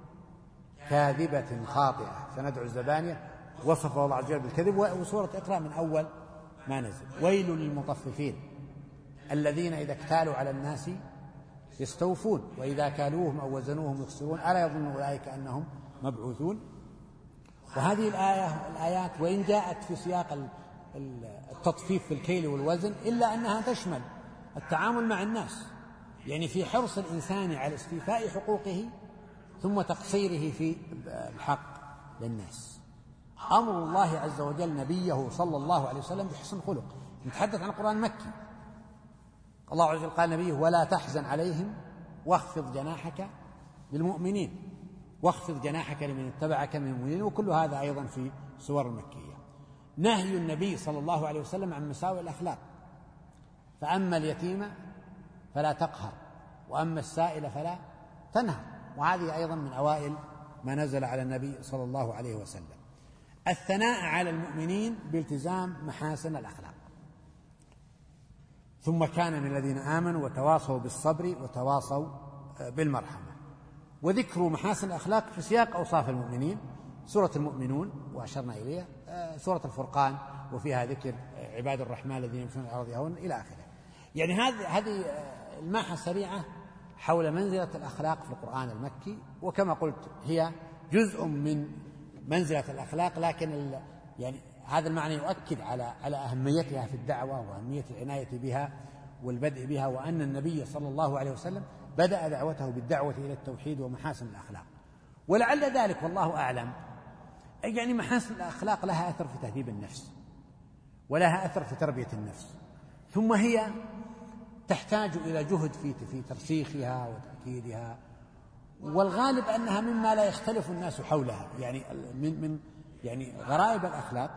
كاذبة خاطئة سندعو الزبانية، وصفه الله عز وجل بالكذب. وسورة اقرأ من أول ما نزل. ويل للمطففين الذين إذا اكتالوا على الناس يستوفون وإذا كالوهم أو وزنوهم يخسرون ألا يظن أولئك أنهم مبعوثون. وهذه الآية الآيات وإن جاءت في سياق التطفيف في الكيل والوزن إلا أنها تشمل التعامل مع الناس، يعني في حرص الإنسان على استيفاء حقوقه ثم تقصيره في الحق للناس. أمر الله عز وجل نبيه صلى الله عليه وسلم بحسن خلق. نتحدث عن القرآن المكي، الله عز وجل قال نبيه ولا تحزن عليهم واخفض جناحك للمؤمنين واخفض جناحك لمن اتبعك من المؤمنين، وكل هذا أيضا في سور المكية. نهي النبي صلى الله عليه وسلم عن مساوئ الأخلاق، فأما اليتيم فلا تقهر وأما السائل فلا تنهر، وهذه أيضا من أوائل ما نزل على النبي صلى الله عليه وسلم. الثناء على المؤمنين بالتزام محاسن الأخلاق. ثم كان من الذين آمنوا وتواصوا بالصبر وتواصوا بالمرحمة. وذكر محاسن الأخلاق في سياق أوصاف المؤمنين، سورة المؤمنون وأشرنا إليها، سورة الفرقان وفيها ذكر عباد الرحمن الذين يمشون على الأرض هونا إلى آخره. يعني هذه هذه الماحة سريعة حول منزلة الأخلاق في القرآن المكي، وكما قلت هي جزء من منزلة الأخلاق، لكن يعني هذا المعنى يؤكد على على أهميتها في الدعوة وأهمية العناية بها والبدء بها، وأن النبي صلى الله عليه وسلم بدأ دعوته بالدعوة إلى التوحيد ومحاسن الأخلاق. ولعل ذلك والله أعلم يعني محاسن الأخلاق لها أثر في تهذيب النفس ولها أثر في تربية النفس، ثم هي تحتاج إلى جهد في في ترسيخها وتأكيدها، والغالب أنها مما لا يختلف الناس حولها. يعني من من يعني غرائب الأخلاق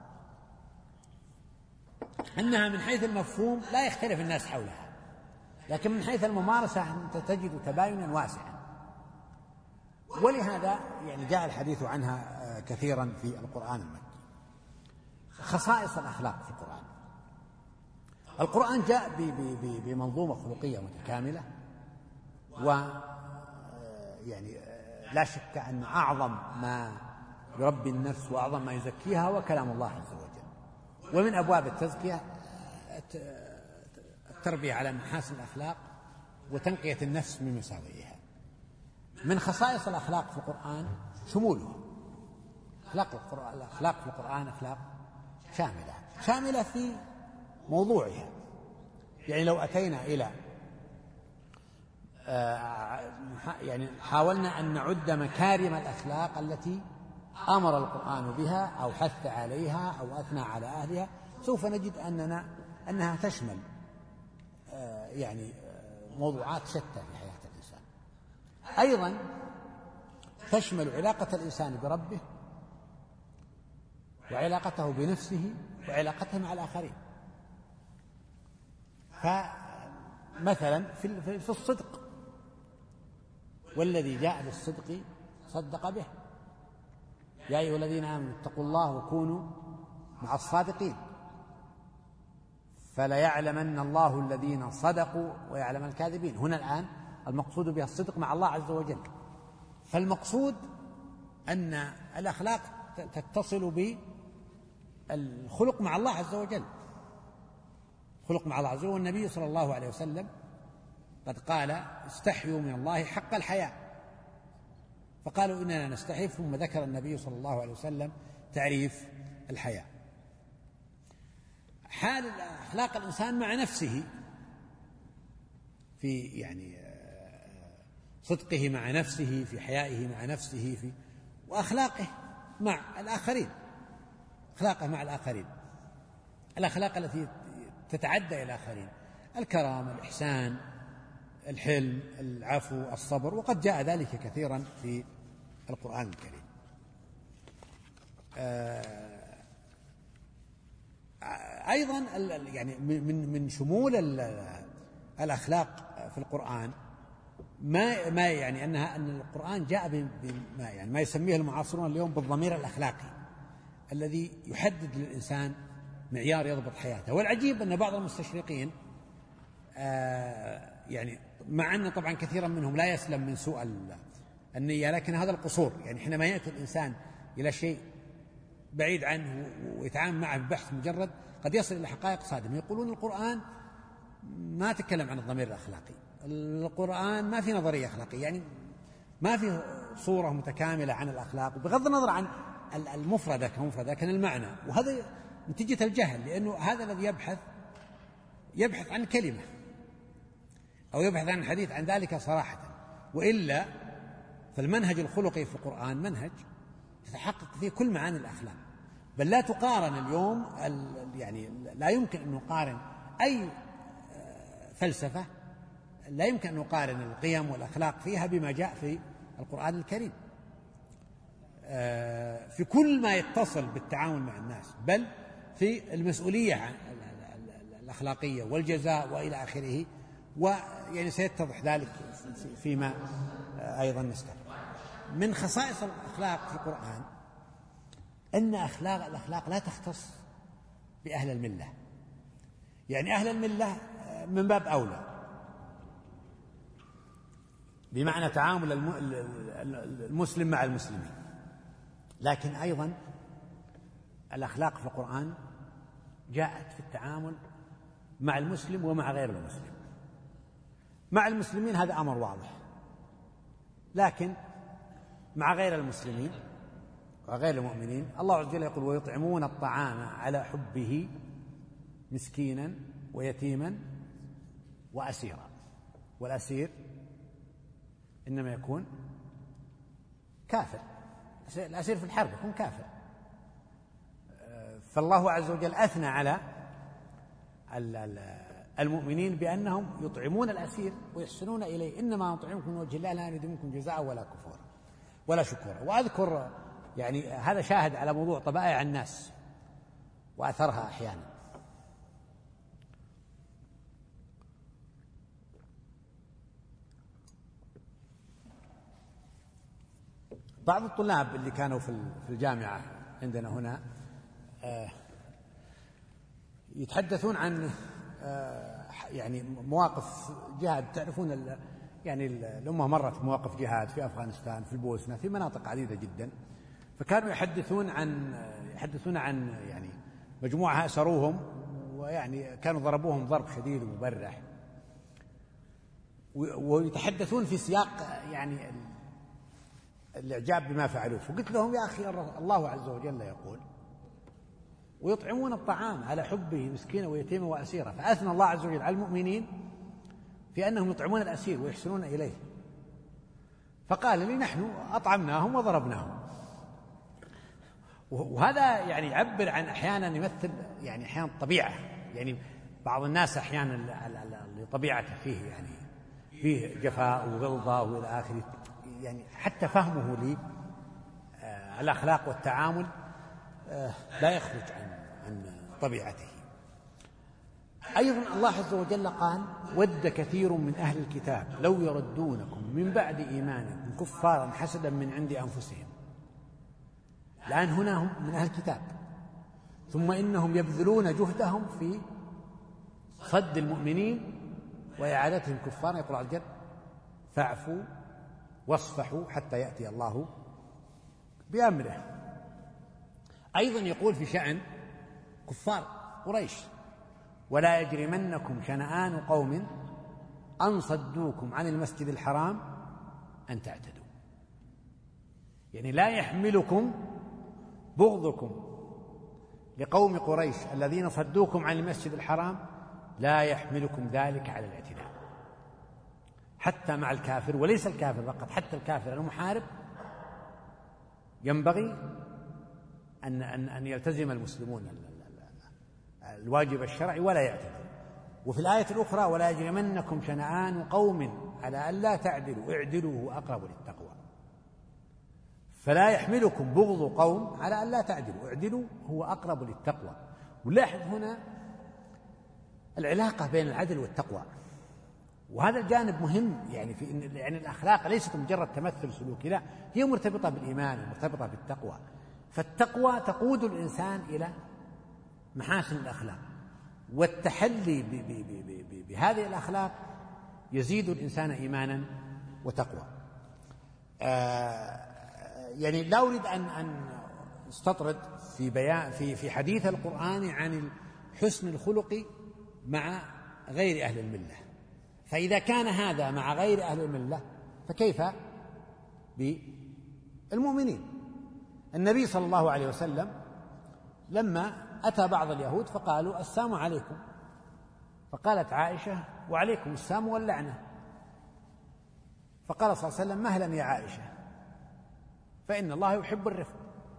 أنها من حيث المفهوم لا يختلف الناس حولها، لكن من حيث الممارسة أنت تجد تباينا واسعا. ولهذا يعني جاء الحديث عنها كثيرا في القرآن المكي. خصائص الأخلاق في القرآن، القرآن جاء بمنظومة خلقية متكاملة، و يعني لا شك أن أعظم ما يربي النفس وأعظم ما يزكيها هو كلام الله عز وجل. ومن أبواب التزكية التربية على محاسن الأخلاق وتنقية النفس من مساوئها. من خصائص الأخلاق في القرآن شمولها. أخلاق الأخلاق في القرآن أخلاق شاملة شاملة في موضوعها. يعني لو أتينا إلى يعني حاولنا أن نعد مكارم الأخلاق التي أمر القرآن بها أو حث عليها أو أثنى على أهلها، سوف نجد أننا أنها تشمل يعني موضوعات شتى في حياة الإنسان. أيضا تشمل علاقة الإنسان بربه وعلاقته بنفسه وعلاقته مع الآخرين. فمثلا في الصدق، والذي جاء بالصدق صدق به، يا أيها الذين آمنوا اتقوا الله وكونوا مع الصادقين فليعلمن الله الذين صدقوا ويعلم الكاذبين. هنا الآن المقصود بها الصدق مع الله عز وجل. فالمقصود أن الأخلاق تتصل بالخلق مع الله عز وجل، خلق مع الله عز وجل. والنبي صلى الله عليه وسلم قد قال استحيوا من الله حق الحياء، فقالوا إننا نستحي، ثم ذكر النبي صلى الله عليه وسلم تعريف الحياء. حال أخلاق الإنسان مع نفسه في يعني صدقه مع نفسه، في حيائه مع نفسه، في وأخلاقه مع الآخرين، أخلاقه مع الآخرين، الأخلاق التي تتعدى إلى الآخرين، الكرم، الإحسان، الحلم، العفو، الصبر، وقد جاء ذلك كثيرا في القرآن الكريم. أيضا يعني من من شمول الأخلاق في القرآن ما ما يعني أنها أن القرآن جاء بما يعني ما يسميه المعاصرون اليوم بالضمير الأخلاقي الذي يحدد للإنسان معيار يضبط حياته. والعجيب أن بعض المستشرقين يعني مع أن طبعا كثيرا منهم لا يسلم من سوء النية، لكن هذا القصور يعني حينما يأتي الإنسان إلى شيء بعيد عنه ويتعامل معه ببحث مجرد قد يصل إلى حقائق صادمة. يقولون القرآن ما تكلم عن الضمير الأخلاقي، القرآن ما في نظرية أخلاقية، يعني ما في صورة متكاملة عن الأخلاق بغض النظر عن المفردة كمفردة، لكن المعنى. وهذا نتيجة الجهل، لأنه هذا الذي يبحث يبحث عن كلمة أو يبحث عن الحديث عن ذلك صراحة، وإلا فالمنهج الخلقي في القرآن منهج تتحقق فيه كل معاني الأخلاق. بل لا تقارن اليوم يعني لا يمكن أن نقارن أي فلسفة، لا يمكن أن نقارن القيم والأخلاق فيها بما جاء في القرآن الكريم في كل ما يتصل بالتعامل مع الناس، بل في المسؤولية الأخلاقية والجزاء وإلى آخره. ويعني سيتضح ذلك فيما أيضا نستفيد. من خصائص الأخلاق في القرآن أن أخلاق الأخلاق لا تختص بأهل الملة، يعني أهل الملة من باب أولى بمعنى تعامل المسلم مع المسلمين، لكن أيضا الأخلاق في القرآن جاءت في التعامل مع المسلم ومع غير المسلم. مع المسلمين هذا أمر واضح، لكن مع غير المسلمين وغير المؤمنين الله عز وجل يقول ويطعمون الطعام على حبه مسكينا ويتيما وأسيرا. والأسير إنما يكون كافر، الأسير في الحرب يكون كافر. فالله عز وجل أثنى على المؤمنين بأنهم يطعمون الأسير ويحسنون إليه، إنما نطعمكم من وجه الله لا نريد منكم جزاء ولا كفورا ولا شكورا. وأذكر يعني هذا شاهد على موضوع طبائع الناس وأثرها أحيانا. بعض الطلاب اللي كانوا في الجامعة عندنا هنا يتحدثون عن يعني مواقف جهاد. تعرفون يعني الأمة مرت مواقف جهاد في أفغانستان، في البوسنة، في مناطق عديدة جدا. فكانوا يحدثون عن يحدثون عن يعني مجموعة أسروهم، ويعني كانوا ضربوهم ضرب شديد ومبرح. ويتحدثون في سياق يعني الإعجاب بما فعلوه. فقلت لهم يا أخي الله عز وجل يقول ويطعمون الطعام على حبه مسكينا ويتيما وأسيرا، فأثنى الله عز وجل على المؤمنين في أنهم يطعمون الأسير ويحسنون إليه، فقال لي نحن أطعمناهم وضربناهم. وهذا يعني يعبر عن أحيانا يمثل يعني أحيانا الطبيعة، يعني بعض الناس أحيانا لطبيعته فيه يعني فيه جفاء وغلظة وإلى آخره، يعني حتى فهمه لي الأخلاق والتعامل لا يخرج عن عن طبيعته. أيضا الله عز وجل قال ود كثير من أهل الكتاب لو يردونكم من بعد إيمانكم كفارا حسدا من عند أنفسهم. الآن هنا هم من أهل الكتاب، ثم إنهم يبذلون جهدهم في صد المؤمنين وإعادتهم كفارا. يقول عز وجل فاعفوا واصفحوا حتى يأتي الله بأمره. أيضا يقول في شأن كفار قريش ولا يجرمنكم شنآن قوم أن صدوكم عن المسجد الحرام أن تعتدوا، يعني لا يحملكم بغضكم لقوم قريش الذين صدوكم عن المسجد الحرام، لا يحملكم ذلك على الاعتداء حتى مع الكافر، وليس الكافر فقط، حتى الكافر المحارب ينبغي أن أن أن يلتزم المسلمون الواجب الشرعي ولا يعتدوا. وفي الآية الأخرى ولا يجرمنكم شنآن قوم على أن لا تعدلوا اعدلوا هو أقرب للتقوى، فلا يحملكم بغض قوم على أن لا تعدلوا اعدلوا هو أقرب للتقوى. ولاحظ هنا العلاقة بين العدل والتقوى، وهذا الجانب مهم، يعني في إن يعني الأخلاق ليست مجرد تمثل سلوكي، لا، هي مرتبطة بالإيمان ومرتبطة بالتقوى. فالتقوى تقود الإنسان إلى محاسن الأخلاق، والتحلي بهذه الأخلاق يزيد الإنسان إيمانا وتقوى. آه يعني لا أريد أن أن استطرد في بيان في في حديث القرآن عن حسن الخلق مع غير أهل الملة، فإذا كان هذا مع غير أهل الملة فكيف بالمؤمنين؟ النبي صلى الله عليه وسلم لما أتى بعض اليهود فقالوا السلام عليكم، فقالت عائشة وعليكم السلام واللعنة، فقال صلى الله عليه وسلم مهلا يا عائشة فإن الله يحب الرفق.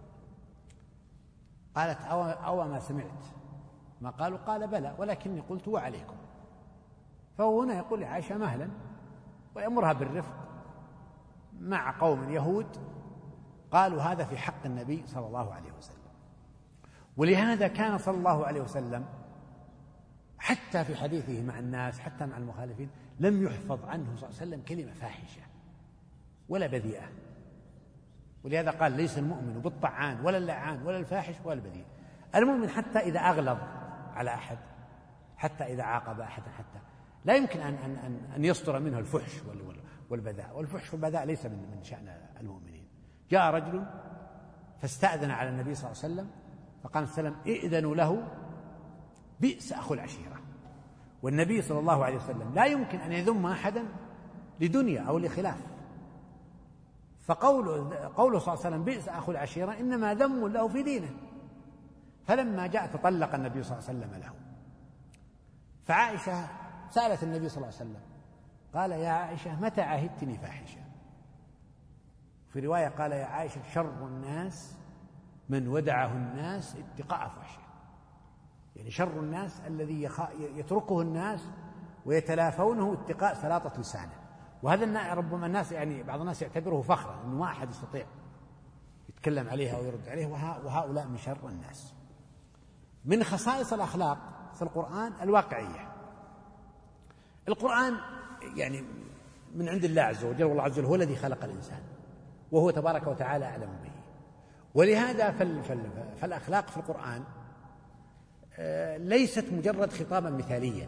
قالت أو, أو ما سمعت ما قالوا؟ قال بلى ولكني قلت وعليكم. فهو هنا يقول لعائشة مهلا ويأمرها بالرفق مع قوم يهود قالوا هذا في حق النبي صلى الله عليه وسلم. ولهذا كان صلى الله عليه وسلم حتى في حديثه مع الناس حتى مع المخالفين لم يحفظ عنه صلى الله عليه وسلم كلمة فاحشة ولا بذيئة. ولهذا قال ليس المؤمن بالطعان ولا اللعان ولا الفاحش ولا البذيء. المؤمن حتى إذا أغلظ على أحد، حتى إذا عاقب أحدا، حتى لا يمكن أن أن أن يصدر منه الفحش والبذاء، والفحش والبذاء ليس من من شأن المؤمنين. جاء رجل فاستأذن على النبي صلى الله عليه وسلم فقال صلى الله عليه وسلم ائذنوا له بئس أخو العشيرة. والنبي صلى الله عليه وسلم لا يمكن أن يذم أحدا لدنيا أو لخلاف، فقوله قوله صلى الله عليه وسلم بئس أخو العشيرة إنما ذم له في دينه. فلما جاء تطلق النبي صلى الله عليه وسلم له، فعائشة سألت النبي صلى الله عليه وسلم قال يا عائشة متى عهدتني فاحشة؟ في رواية قال يا عائشة شر الناس من ودعه الناس اتقاء فحشه، يعني شر الناس الذي يتركه الناس ويتلافونه اتقاء سلاطة لسانه. وهذا ربما الناس يعني بعض الناس يعتبره فخرا أنه ما أحد يستطيع يتكلم عليه أو يرد عليه، وهؤلاء من شر الناس. من خصائص الأخلاق في القرآن الواقعية. القرآن يعني من عند الله عز وجل، والله عز وجل هو الذي خلق الإنسان وهو تبارك وتعالى أعلم به. ولهذا فالأخلاق في القرآن ليست مجرد خطابا مثاليا.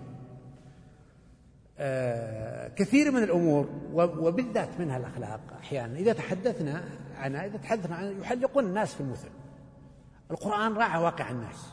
كثير من الأمور وبالذات منها الأخلاق أحيانا إذا تحدثنا عنها إذا تحدثنا عنها يحلقون الناس في المثل. القرآن راعى واقع الناس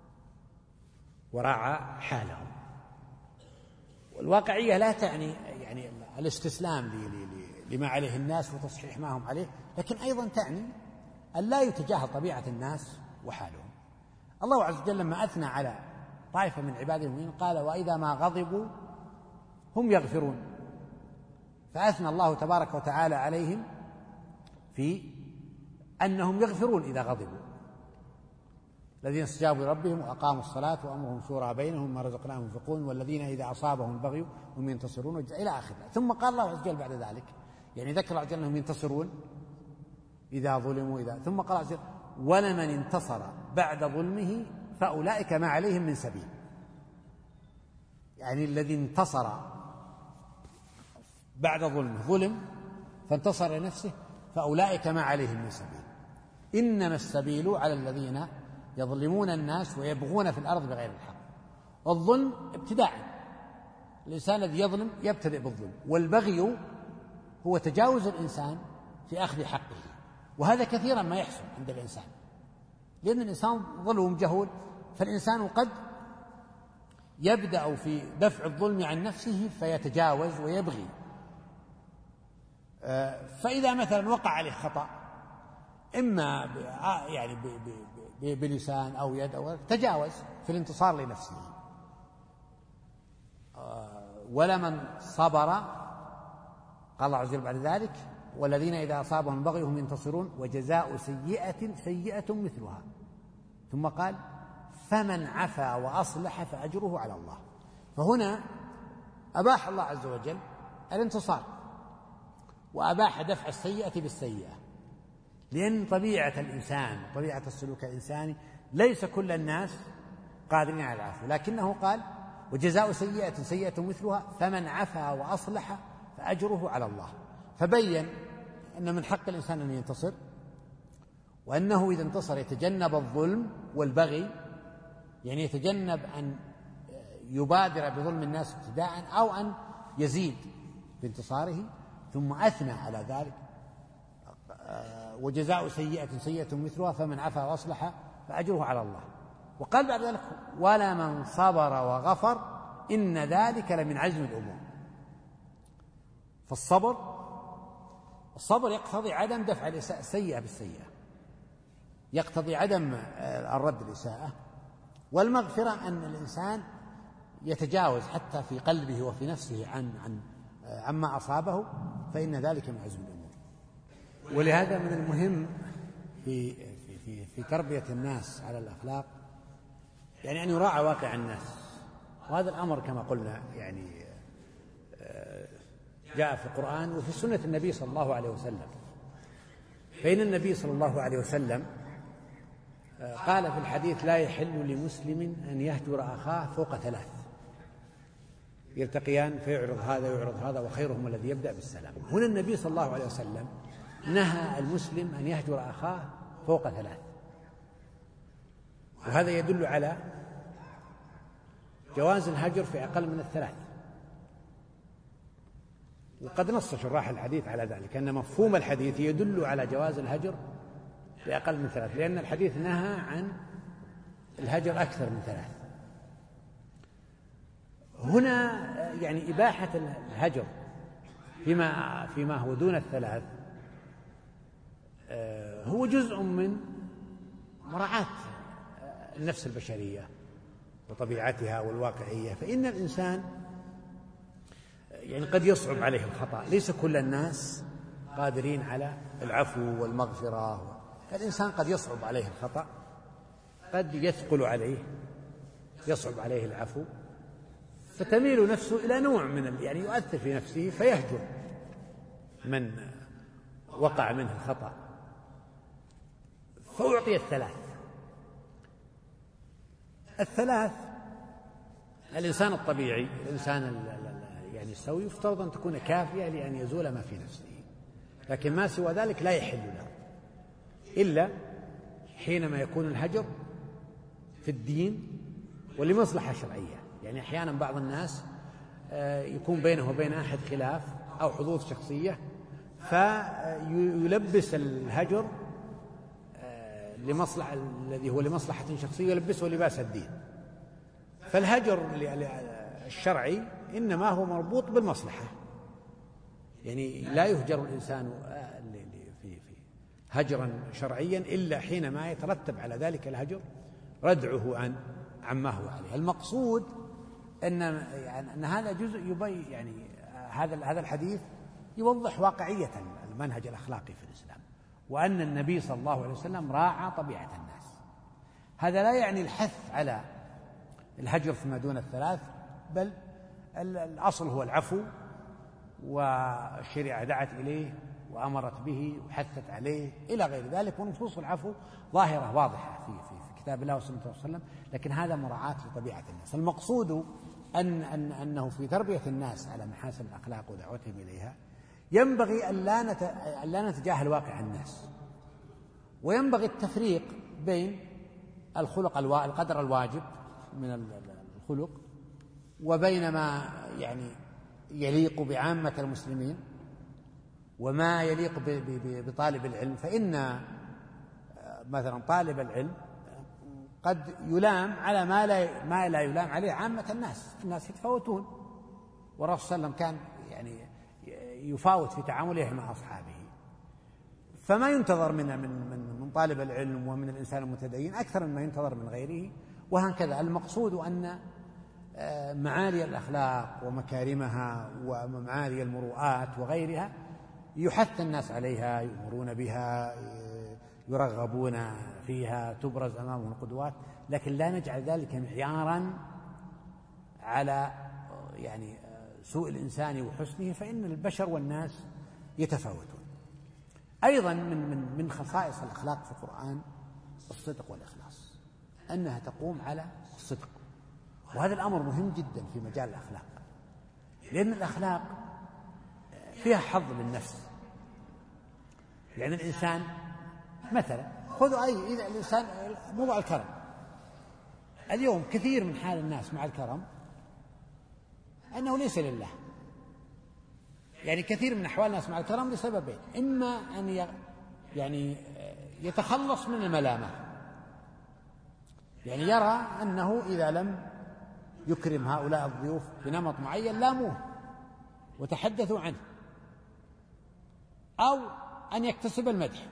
وراعى حالهم. والواقعية لا تعني يعني يعني الاستسلام لما عليه الناس وتصحيح ما هم عليه، لكن أيضا تعني أن لا يتجاهل طبيعة الناس وحالهم. الله عز وجل لما أثنى على طائفة من عباده المؤمنين قال: وإذا ما غضبوا هم يغفرون. فأثنى الله تبارك وتعالى عليهم في أنهم يغفرون إذا غضبوا، الذين استجابوا لربهم وأقاموا الصلاة وأمرهم شورى بينهم ما رزقناهم ينفقون والذين إذا أصابهم البغي هم ينتصرون إلى آخره. ثم قال الله عز وجل بعد ذلك، يعني ذكر الله عز وجل أنهم ينتصرون إذا ظلموا إذا ثم قال عز وجل: ولمن انتصر بعد ظلمه فأولئك ما عليهم من سبيل. يعني الذي انتصر بعد ظلمه، ظلم فانتصر لنفسه، فأولئك ما عليهم من سبيل. إنما السبيل على الذين يظلمون الناس ويبغون في الأرض بغير الحق. والظلم ابتداء، الإنسان الذي يظلم يبتدئ بالظلم، والبغي هو تجاوز الإنسان في أخذ حقه، وهذا كثيرا ما يحصل عند الإنسان، لأن الإنسان ظلوم جهول، فالإنسان قد يبدأ في دفع الظلم عن نفسه فيتجاوز ويبغي. فإذا مثلا وقع عليه خطأ إما يعني بلسان أو يد أو تجاوز في الانتصار لنفسه. ولمن صبر قال الله عز وجل بعد ذلك: والذين إذا أصابهم البغي هم ينتصرون وجزاء سيئة سيئة مثلها. ثم قال: فمن عفا وأصلح فأجره على الله. فهنا أباح الله عز وجل الانتصار وأباح دفع السيئة بالسيئة، لأن طبيعة الإنسان طبيعة السلوك الإنساني ليس كل الناس قادرين على العفو، لكنه قال: وجزاء سيئة سيئة مثلها فمن عفا وأصلح فأجره على الله. فبين أن من حق الإنسان أن ينتصر، وأنه إذا انتصر يتجنب الظلم والبغي، يعني يتجنب أن يبادر بظلم الناس ابتداء أو أن يزيد بانتصاره. ثم أثنى على ذلك: وجزاء سيئة سيئة مثلها فمن عفا وأصلح فأجره على الله. وقال بعد ذلك: ولمن صبر وغفر إن ذلك لمن عزم الأمور. فالصبر الصبر يقتضي عدم دفع السيئة بالسيئة، يقتضي عدم الرد الإساءة. والمغفرة أن الإنسان يتجاوز حتى في قلبه وفي نفسه عن عن عما أصابه، فإن ذلك من عزم الأمور. ولهذا من المهم في في في, في تربية الناس على الأخلاق يعني أن يراعى واقع الناس. وهذا الأمر كما قلنا يعني جاء في القرآن وفي سنة النبي صلى الله عليه وسلم. فإن النبي صلى الله عليه وسلم قال في الحديث: لا يحل لمسلم أن يهجر أخاه فوق ثلاث، يلتقيان فيعرض هذا ويعرض هذا وخيرهم الذي يبدأ بالسلام. هنا النبي صلى الله عليه وسلم نهى المسلم أن يهجر أخاه فوق ثلاث، وهذا يدل على جواز الهجر في أقل من الثلاث. وقد نص شراح الحديث على ذلك، أن مفهوم الحديث يدل على جواز الهجر في أقل من ثلاث، لأن الحديث نهى عن الهجر أكثر من ثلاث. هنا يعني إباحة الهجر فيما فيما هو دون الثلاث هو جزء من مراعاة النفس البشرية وطبيعتها والواقعية. فإن الإنسان يعني قد يصعب عليه الخطأ، ليس كل الناس قادرين على العفو والمغفرة. الإنسان قد يصعب عليه الخطأ، قد يثقل عليه يصعب عليه العفو، فتميل نفسه إلى نوع من يعني يؤثر في نفسه فيهجر من وقع منه الخطأ. فأعطي الثلاث الثلاث الإنسان الطبيعي، الإنسان يعني السوي، يفترض أن تكون كافية لأن يزول ما في نفسه، لكن ما سوى ذلك لا يحل له إلا حينما يكون الهجر في الدين ولمصلحة شرعية. يعني أحيانا بعض الناس يكون بينه وبين أحد خلاف أو حظوظ شخصية، فيلبس الهجر لمصلحة الذي هو لمصلحة شخصية يلبسه لباس الدين. فالهجر الشرعي إنما هو مربوط بالمصلحة، يعني لا يهجر الإنسان في هجرا شرعيا إلا حينما يترتب على ذلك الهجر ردعه عن عما هو عليه. المقصود أن يعني أن هذا جزء يبين، يعني هذا هذا الحديث يوضح واقعية المنهج الأخلاقي في الإسلام، وأن النبي صلى الله عليه وسلم راعى طبيعة الناس. هذا لا يعني الحث على الهجر فيما دون الثلاث، بل الأصل هو العفو، والشريعة دعت إليه وأمرت به وحثت عليه إلى غير ذلك، ونصوص العفو ظاهرة واضحة في, في, في كتاب الله وسنة الله صلى الله عليه وسلم، لكن هذا مراعاة لطبيعة الناس. المقصود أن, أن أنه في تربية الناس على محاسن الأخلاق ودعوتهم إليها ينبغي أن لا, نت... أن لا نتجاهل واقع الناس، وينبغي التفريق بين الخلق الوا... القدر الواجب من الخلق وبين ما يعني يليق بعامة المسلمين وما يليق بطالب العلم. فإن مثلا طالب العلم قد يلام على ما لا ما لا يلام عليه عامة الناس، الناس يتفاوتون، والرسول صلى الله عليه وسلم كان يعني يفاوت في تعامله مع أصحابه، فما ينتظر من من من من طالب العلم ومن الإنسان المتدين أكثر مما ينتظر من غيره. وهكذا المقصود أن معالي الأخلاق ومكارمها ومعالي المروءات وغيرها يحث الناس عليها، يؤمرون بها، يرغبون فيها، تبرز أمامهم القدوات، لكن لا نجعل ذلك معيارا على يعني سوء الإنسان وحسنه، فإن البشر والناس يتفاوتون. أيضا من من من خصائص الأخلاق في القرآن الصدق والإخلاص، أنها تقوم على الصدق، وهذا الأمر مهم جدا في مجال الأخلاق، لأن الأخلاق فيها حظ للنفس. يعني الإنسان مثلا خذوا أي إذا الإنسان موضوع الكرم، اليوم كثير من حال الناس مع الكرم أنه ليس لله، يعني كثير من أحوال الناس مع الكرم لسببين: إما أن يعني يتخلص من الملامة، يعني يرى أنه إذا لم يكرم هؤلاء الضيوف بنمط معين لاموه وتحدثوا عنه، أو أن يكتسب المدح.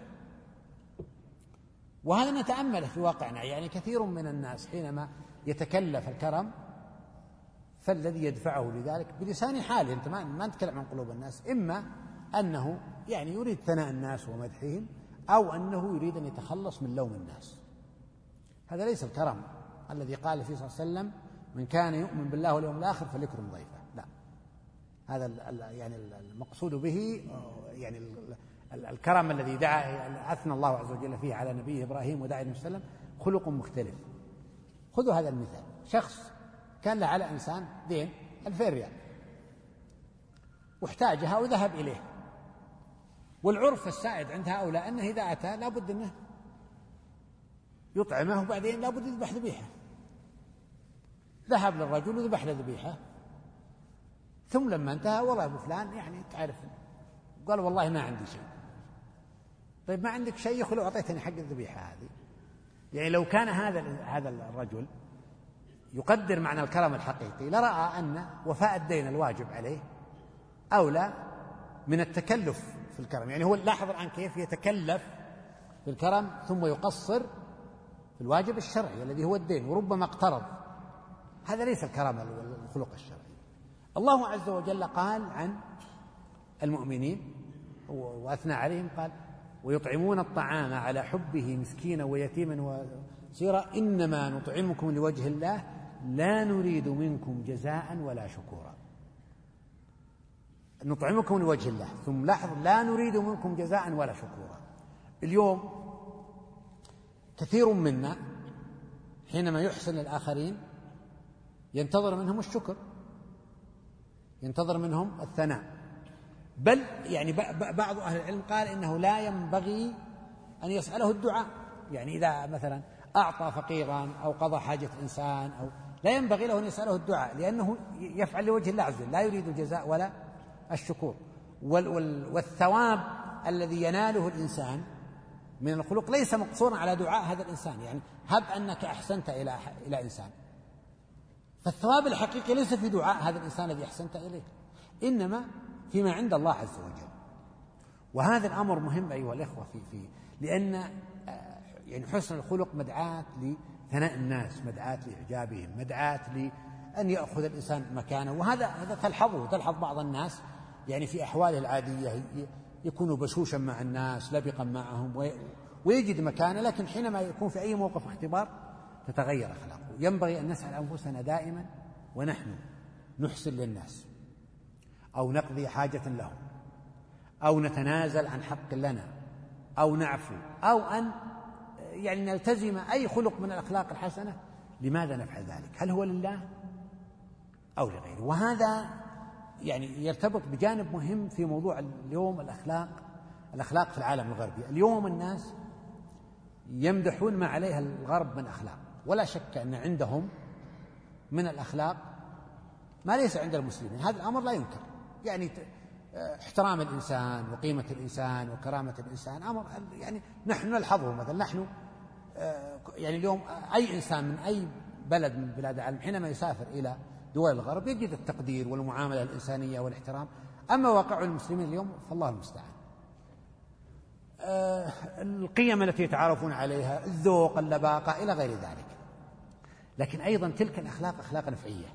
وهذا نتأمله في واقعنا، يعني كثير من الناس حينما يتكلف الكرم فالذي يدفعه لذلك بلسان حاله، أنت ما نتكلم عن قلوب الناس، إما أنه يعني يريد ثناء الناس ومدحهم، أو أنه يريد أن يتخلص من لوم الناس. هذا ليس الكرم الذي قال فيه صلى الله عليه وسلم: من كان يؤمن بالله واليوم الآخر فليكرم ضيفه. لا، هذا يعني المقصود به يعني الكرم الذي دعا أثنى الله عز وجل فيه على نبيه إبراهيم ودعا النبي صلى الله عليه وسلم خلق مختلف. خذوا هذا المثال: شخص كان له على إنسان دين ألفين ريال واحتاجها وذهب إليه، والعرف السائد عند هؤلاء أنه إذا أتى لابد أنه يطعمه وبعدين لابد يذبح ذبيحة. ذهب للرجل وذبح له ذبيحة، ثم لما انتهى: والله أبو فلان يعني تعرف، قال: والله ما عندي شيء. طيب ما عندك شيء؟ يقول: لو أعطيتني حق الذبيحة هذه. يعني لو كان هذا هذا الرجل يقدر معنى الكرم الحقيقي لرأى أن وفاء الدين الواجب عليه أولى من التكلف في الكرم. يعني هو لاحظ الآن كيف يتكلف في الكرم ثم يقصر في الواجب الشرعي الذي هو الدين، وربما اقترض. هذا ليس الكرم الخلق الشرعي. الله عز وجل قال عن المؤمنين وأثنى عليهم، قال: ويطعمون الطعام على حبه مسكينا ويتيما وأسيرا إنما نطعمكم لوجه الله لا نريد منكم جزاء ولا شكورا. نطعمكم لوجه الله، ثم لاحظ: لا نريد منكم جزاء ولا شكورا. اليوم كثير منا حينما يحسن الآخرين ينتظر منهم الشكر، ينتظر منهم الثناء، بل يعني بعض أهل العلم قال إنه لا ينبغي أن يسأله الدعاء. يعني إذا مثلا أعطى فقيرا أو قضى حاجة إنسان أو لا ينبغي له أن يسأله الدعاء، لأنه يفعل لوجه الله عز وجل، لا يريد الجزاء ولا الشكور. والثواب الذي يناله الإنسان من الخلق ليس مقصورا على دعاء هذا الإنسان. يعني هب أنك أحسنت إلى إلى إنسان، فالثواب الحقيقي ليس في دعاء هذا الإنسان الذي أحسنت إليه، إنما فيما عند الله عز وجل. وهذا الأمر مهم أيها الإخوة في في لأن يعني حسن الخلق مدعاة لثناء الناس، مدعاة لإعجابهم، مدعاة لأن يأخذ الإنسان مكانه. وهذا هذا تلحظه تلحظ بعض الناس يعني في أحواله العادية يكون بشوشا مع الناس، لبقا معهم، ويجد مكانه، لكن حينما يكون في أي موقف اختبار تتغير أخلاقه. ينبغي أن نسأل أنفسنا دائما ونحن نحسن للناس، أو نقضي حاجة لهم، أو نتنازل عن حق لنا، أو نعفو، أو أن يعني نلتزم أي خلق من الأخلاق الحسنة. لماذا نفعل ذلك؟ هل هو لله أو لغيره؟ وهذا يعني يرتبط بجانب مهم في موضوع اليوم الأخلاق الأخلاق في العالم الغربي. اليوم الناس يمدحون ما عليها الغرب من أخلاق، ولا شك أن عندهم من الأخلاق ما ليس عند المسلمين. هذا الأمر لا ينكر، يعني احترام الإنسان وقيمة الإنسان وكرامة الإنسان أمر يعني نحن نلحظه. مثلا نحن يعني اليوم أي إنسان من أي بلد من بلاد العالم حينما يسافر إلى دول الغرب يجد التقدير والمعاملة الإنسانية والاحترام. أما واقع المسلمين اليوم فالله المستعان، القيم التي يتعارفون عليها، الذوق، اللباقة، إلى غير ذلك. لكن أيضا تلك الأخلاق أخلاق نفعية.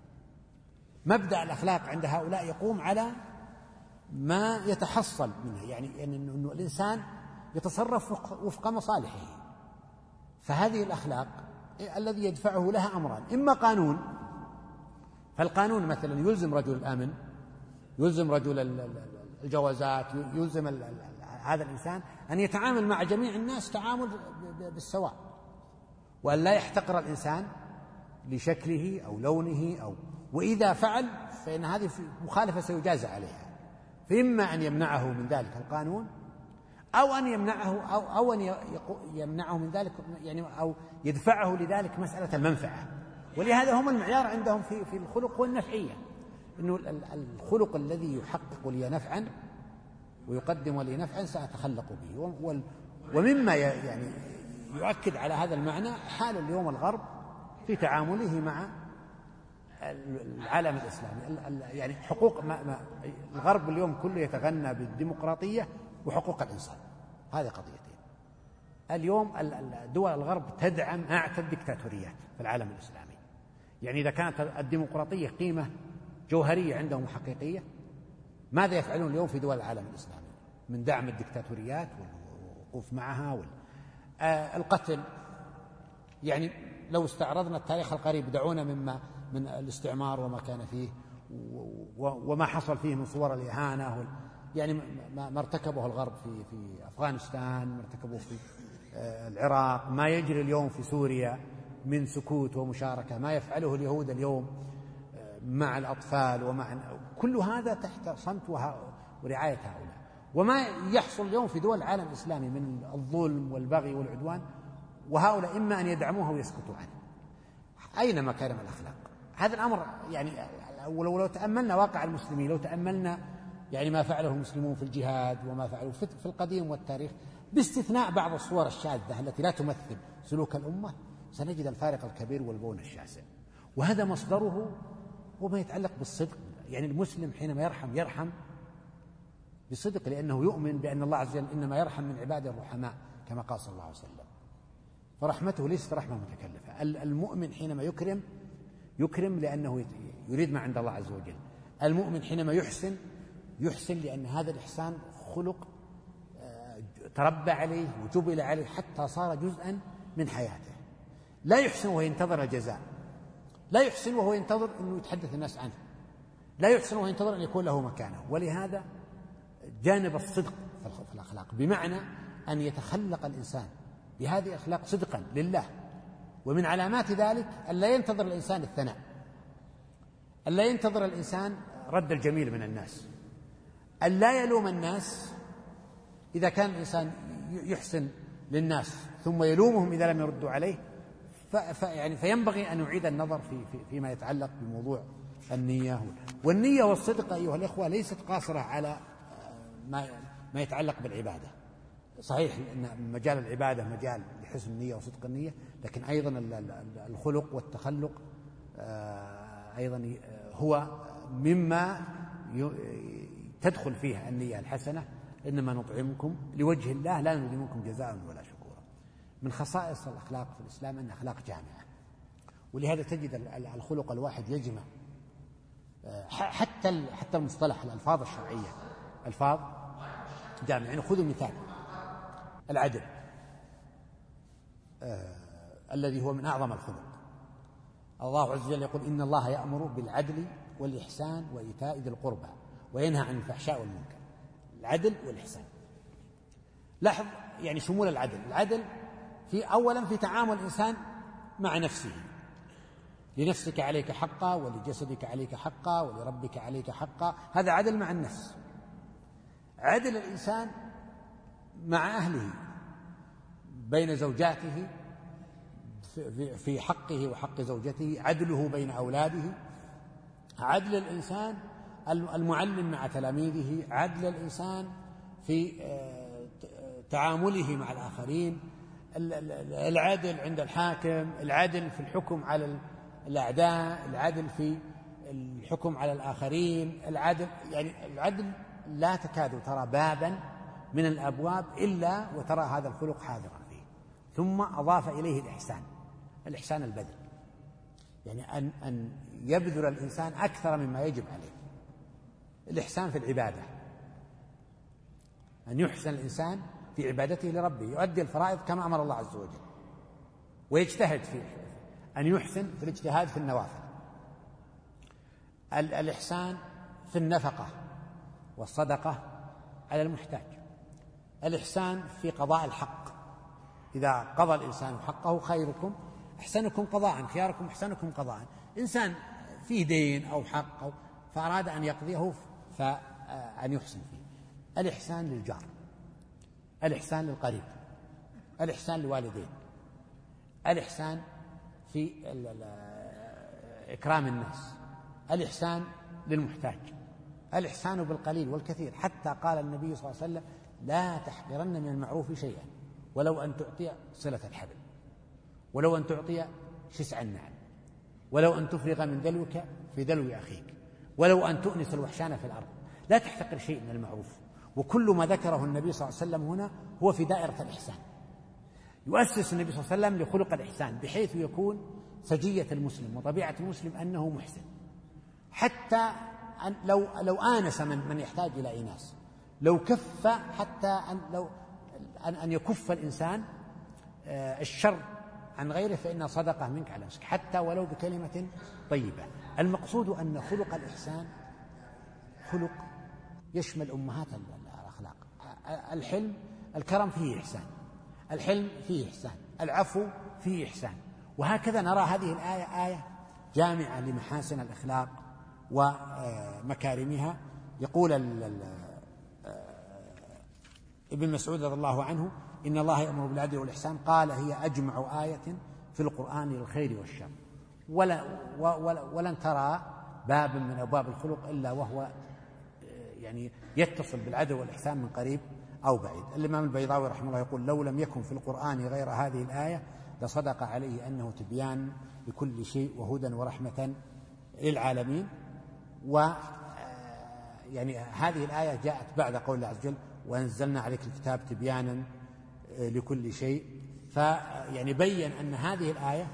مبدأ الأخلاق عند هؤلاء يقوم على ما يتحصل منها، يعني أنه الإنسان يتصرف وفق مصالحه. فهذه الأخلاق الذي يدفعه لها أمران: إما قانون، فالقانون مثلا يلزم رجل الأمن، يلزم رجل الجوازات، يلزم هذا الإنسان أن يتعامل مع جميع الناس تعامل بالسواء، وأن لا يحتقر الإنسان لشكله أو لونه، أو وإذا فعل فإن هذه مخالفة سيجازى عليها. فإما أن يمنعه من ذلك القانون، أو أن يمنعه أو أو أن يمنعه من ذلك، يعني أو يدفعه لذلك مسألة المنفعة. ولهذا هم المعيار عندهم في في الخلق والنفعية، إنه الخلق الذي يحقق لي نفعا ويقدم لي نفعا سأتخلق به. ومما يعني يؤكد على هذا المعنى حال اليوم الغرب في تعامله مع العالم الإسلامي. يعني حقوق ما ما الغرب اليوم كله يتغنى بالديمقراطية وحقوق الإنسان، هذه قضيتين. اليوم دول الغرب تدعم أعتى الدكتاتوريات في العالم الإسلامي. يعني إذا كانت الديمقراطية قيمة جوهرية عندهم حقيقية، ماذا يفعلون اليوم في دول العالم الإسلامي من دعم الدكتاتوريات والوقوف معها وال... آه القتل. يعني لو استعرضنا التاريخ القريب دعونا مما من الاستعمار وما كان فيه وما حصل فيه من صور الإهانة وال... يعني ما ارتكبه الغرب في في أفغانستان، ما ارتكبه في آه العراق، ما يجري اليوم في سوريا من سكوت ومشاركة، ما يفعله اليهود اليوم مع الأطفال، ومع كل هذا تحت صمت ورعاية هؤلاء. وما يحصل اليوم في دول العالم الإسلامي من الظلم والبغي والعدوان، وهؤلاء إما أن يدعموها ويسكتوا عنه. أين مكارم الأخلاق؟ هذا الأمر يعني ولو لو تأملنا واقع المسلمين، لو تأملنا يعني ما فعله المسلمون في الجهاد وما فعلوا في القديم والتاريخ، باستثناء بعض الصور الشاذة التي لا تمثل سلوك الأمة، سنجد الفارق الكبير والبون الشاسع. وهذا مصدره وما يتعلق بالصدق. يعني المسلم حينما يرحم يرحم بصدق، لأنه يؤمن بأن الله عز وجل إنما يرحم من عباده الرحماء كما قال صلى الله عليه وسلم. فرحمته ليست رحمة متكلفة. المؤمن حينما يكرم يكرم لأنه يريد ما عند الله عز وجل. المؤمن حينما يحسن يحسن لأن هذا الإحسان خلق تربى عليه وجبل عليه حتى صار جزءا من حياته. لا يحسن وهو ينتظر الجزاء، لا يحسن وهو ينتظر أنه يتحدث الناس عنه، لا يحسن وهو ينتظر أن يكون له مكانه. ولهذا جانب الصدق في الأخلاق، بمعنى أن يتخلق الإنسان بهذه الأخلاق صدقا لله. ومن علامات ذلك أن لا ينتظر الإنسان الثناء، أن لا ينتظر الإنسان رد الجميل من الناس، أن لا يلوم الناس إذا كان الإنسان يحسن للناس ثم يلومهم إذا لم يردوا عليه. يعني فينبغي أن نعيد النظر في في فيما يتعلق بموضوع النية. والنية والصدق أيها الإخوة ليست قاصرة على ما ما يتعلق بالعبادة. صحيح أن مجال العبادة مجال لحسن النية وصدق النية، لكن أيضا الخلق والتخلق أيضا هو مما تدخل فيها النية الحسنة، إنما نطعمكم لوجه الله لا نريد منكم جزاء ولا شكورا. من خصائص الأخلاق في الإسلام أنها أخلاق جامعة، ولهذا تجد الخلق الواحد يجمع حتى حتى المصطلح الألفاظ الشرعية ألفاظ جامعة. يعني خذوا مثال العدل آه الذي هو من أعظم الخلق. الله عز وجل يقول: إن الله يأمر بالعدل والإحسان وإيتاء ذي القربى وينهى عن الفحشاء والمنكر. العدل والإحسان، لاحظ يعني شمول العدل. العدل في أولا في تعامل الإنسان مع نفسه، لنفسك عليك حقا، ولجسدك عليك حقا، ولربك عليك حقا، هذا عدل مع النفس. عدل الإنسان مع أهله بين زوجاته في حقه وحق زوجته، عدله بين أولاده، عدل الإنسان المعلم مع تلاميذه، عدل الإنسان في تعامله مع الآخرين، العدل عند الحاكم، العدل في الحكم على الأعداء، العدل في الحكم على الآخرين، العدل يعني العدل لا تكاد ترى بابا من الأبواب إلا وترى هذا الخلق حاضرا فيه. ثم أضاف إليه الإحسان، الإحسان البذل، يعني أن أن يبذل الإنسان أكثر مما يجب عليه. الإحسان في العبادة، أن يحسن الإنسان في عبادته لربه، يؤدي الفرائض كما أمر الله عز وجل، ويجتهد في أن يحسن في الاجتهاد في النوافل. الإحسان في النفقة والصدقة على المحتاج. الإحسان في قضاء الحق، إذا قضى الإنسان حقه خيركم أحسنكم قضاء، خياركم أحسنكم قضاء. إنسان فيه دين أو حق أو فأراد أن يقضيه فأن يحسن فيه. الإحسان للجار، الإحسان للقريب، الإحسان للوالدين، الإحسان في إكرام الناس، الإحسان للمحتاج، الإحسان بالقليل والكثير. حتى قال النبي صلى الله عليه وسلم: لا تحقرن من المعروف شيئا ولو أن تعطي صلة الحبل، ولو أن تعطي شسع النعل، ولو أن تفرغ من دلوك في دلو أخيك، ولو أن تؤنس الوحشان في الأرض. لا تحتقر شيء من المعروف. وكل ما ذكره النبي صلى الله عليه وسلم هنا هو في دائرة الإحسان. يؤسس النبي صلى الله عليه وسلم لخلق الإحسان بحيث يكون سجية المسلم وطبيعة المسلم أنه محسن، حتى أن لو لو آنس من من يحتاج إلى إناس، لو كف حتى أن لو أن أن يكف الإنسان الشر عن غيره فإن صدقة منك على نفسك، حتى ولو بكلمة طيبة. المقصود أن خلق الإحسان خلق يشمل أمهات الأخلاق. الحلم، الكرم فيه إحسان، الحلم فيه إحسان، العفو فيه إحسان. وهكذا نرى هذه الآية آية جامعة لمحاسن الأخلاق ومكارمها. يقول ابن مسعود رضي الله عنه: إن الله يأمر بالعدل والإحسان، قال هي أجمع آية في القرآن للخير والشر. ولا ولن ترى باب من أبواب الخلق إلا وهو يعني يتصل بالعدل والإحسان من قريب أو بعيد. الإمام البيضاوي رحمه الله يقول: لو لم يكن في القرآن غير هذه الآية لصدق عليه أنه تبيان لكل شيء وهدى ورحمة للعالمين. و يعني هذه الآية جاءت بعد قول الله عز وجل: وأنزلنا عليك الكتاب تبيانا لكل شيء. فيعني بين أن هذه الآية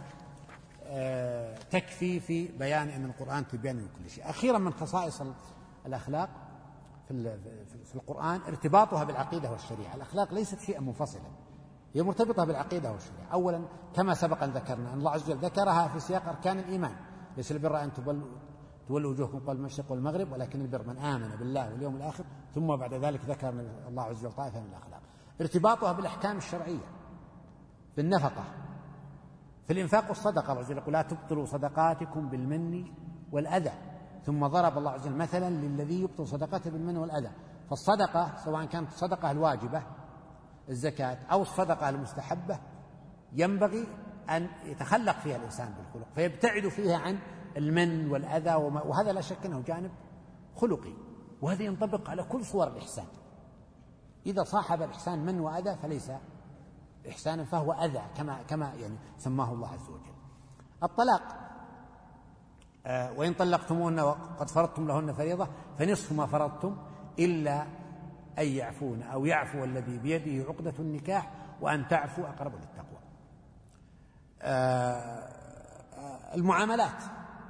تكفي في بيان أن القرآن تبيان لكل شيء. أخيرا من خصائص الأخلاق في القرآن ارتباطها بالعقيدة والشريعة. الأخلاق ليست شيئا منفصلا، هي مرتبطة بالعقيدة والشريعة. أولا كما سبق أن ذكرنا أن الله عز وجل ذكرها في سياق أركان الإيمان: ليس البر أن تولوا وجوهكم قبل المشرق والمغرب ولكن البر من آمن بالله واليوم الآخر. ثم بعد ذلك ذكر الله عز وجل طائفة من الأخلاق. ارتباطها بالأحكام الشرعية، في النفقة، في الإنفاق والصدقة. الله عز وجل يقول: لا تبطلوا صدقاتكم بالمن والأذى. ثم ضرب الله عز وجل مثلا للذي يبطل صدقاته بالمن والأذى. فالصدقة سواء كانت الصدقة الواجبة الزكاة أو الصدقة المستحبة ينبغي أن يتخلق فيها الإنسان بالخلق، فيبتعد فيها عن المن والأذى، وهذا لا شك أنه جانب خلقي، وهذا ينطبق على كل صور الإحسان. إذا صاحب الإحسان من وأذى فليس إحسانا، فهو أذى كما كما يعني سماه الله عز وجل. الطلاق: آه وإن طلقتموهن وقد فرضتم لهن فريضة فنصف ما فرضتم إلا أن يعفون أو يعفو الذي بيده عقدة النكاح وأن تعفو أقرب للتقوى. المعاملات: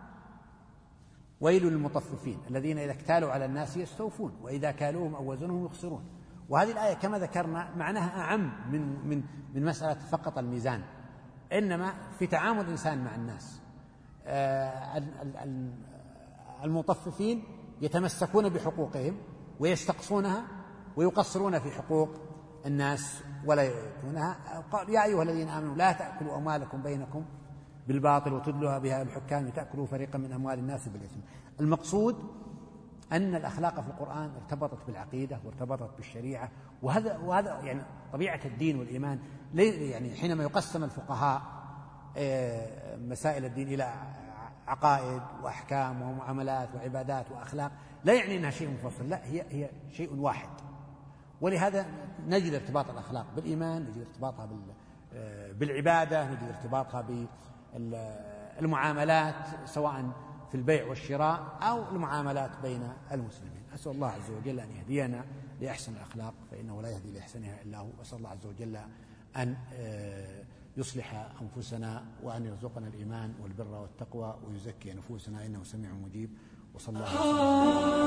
ويل للمطففين الذين إذا اكتالوا على الناس يستوفون وإذا كالوهم أو وزنهم يخسرون. وهذه الآية كما ذكرنا معناها أعم من من من مسألة فقط الميزان، إنما في تعامل الإنسان مع الناس. المطففين يتمسكون بحقوقهم ويستقصونها ويقصرون في حقوق الناس ولا يؤتونها. قال: يا أيها الذين آمنوا لا تأكلوا أموالكم بينكم بالباطل وتدلوا بها الحكام لتأكلوا فريقا من أموال الناس بالإثم. المقصود أن الأخلاق في القرآن ارتبطت بالعقيدة وارتبطت بالشريعة، وهذا وهذا يعني طبيعة الدين والإيمان. يعني حينما يقسم الفقهاء مسائل الدين إلى عقائد وأحكام ومعاملات وعبادات وأخلاق، لا يعني أنها شيء منفصل، لا، هي هي شيء واحد. ولهذا نجد ارتباط الأخلاق بالإيمان، نجد ارتباطها بالعبادة، نجد ارتباطها بالمعاملات سواء في البيع والشراء أو المعاملات بين المسلمين. أسأل الله عز وجل أن يهدينا لأحسن الأخلاق، فإنه لا يهدي لأحسنها إلا هو. أسأل الله عز وجل أن يصلح أنفسنا وأن يرزقنا الإيمان والبر والتقوى ويزكي نفوسنا إنه سميع مجيب. وصلى الله عليه وسلم.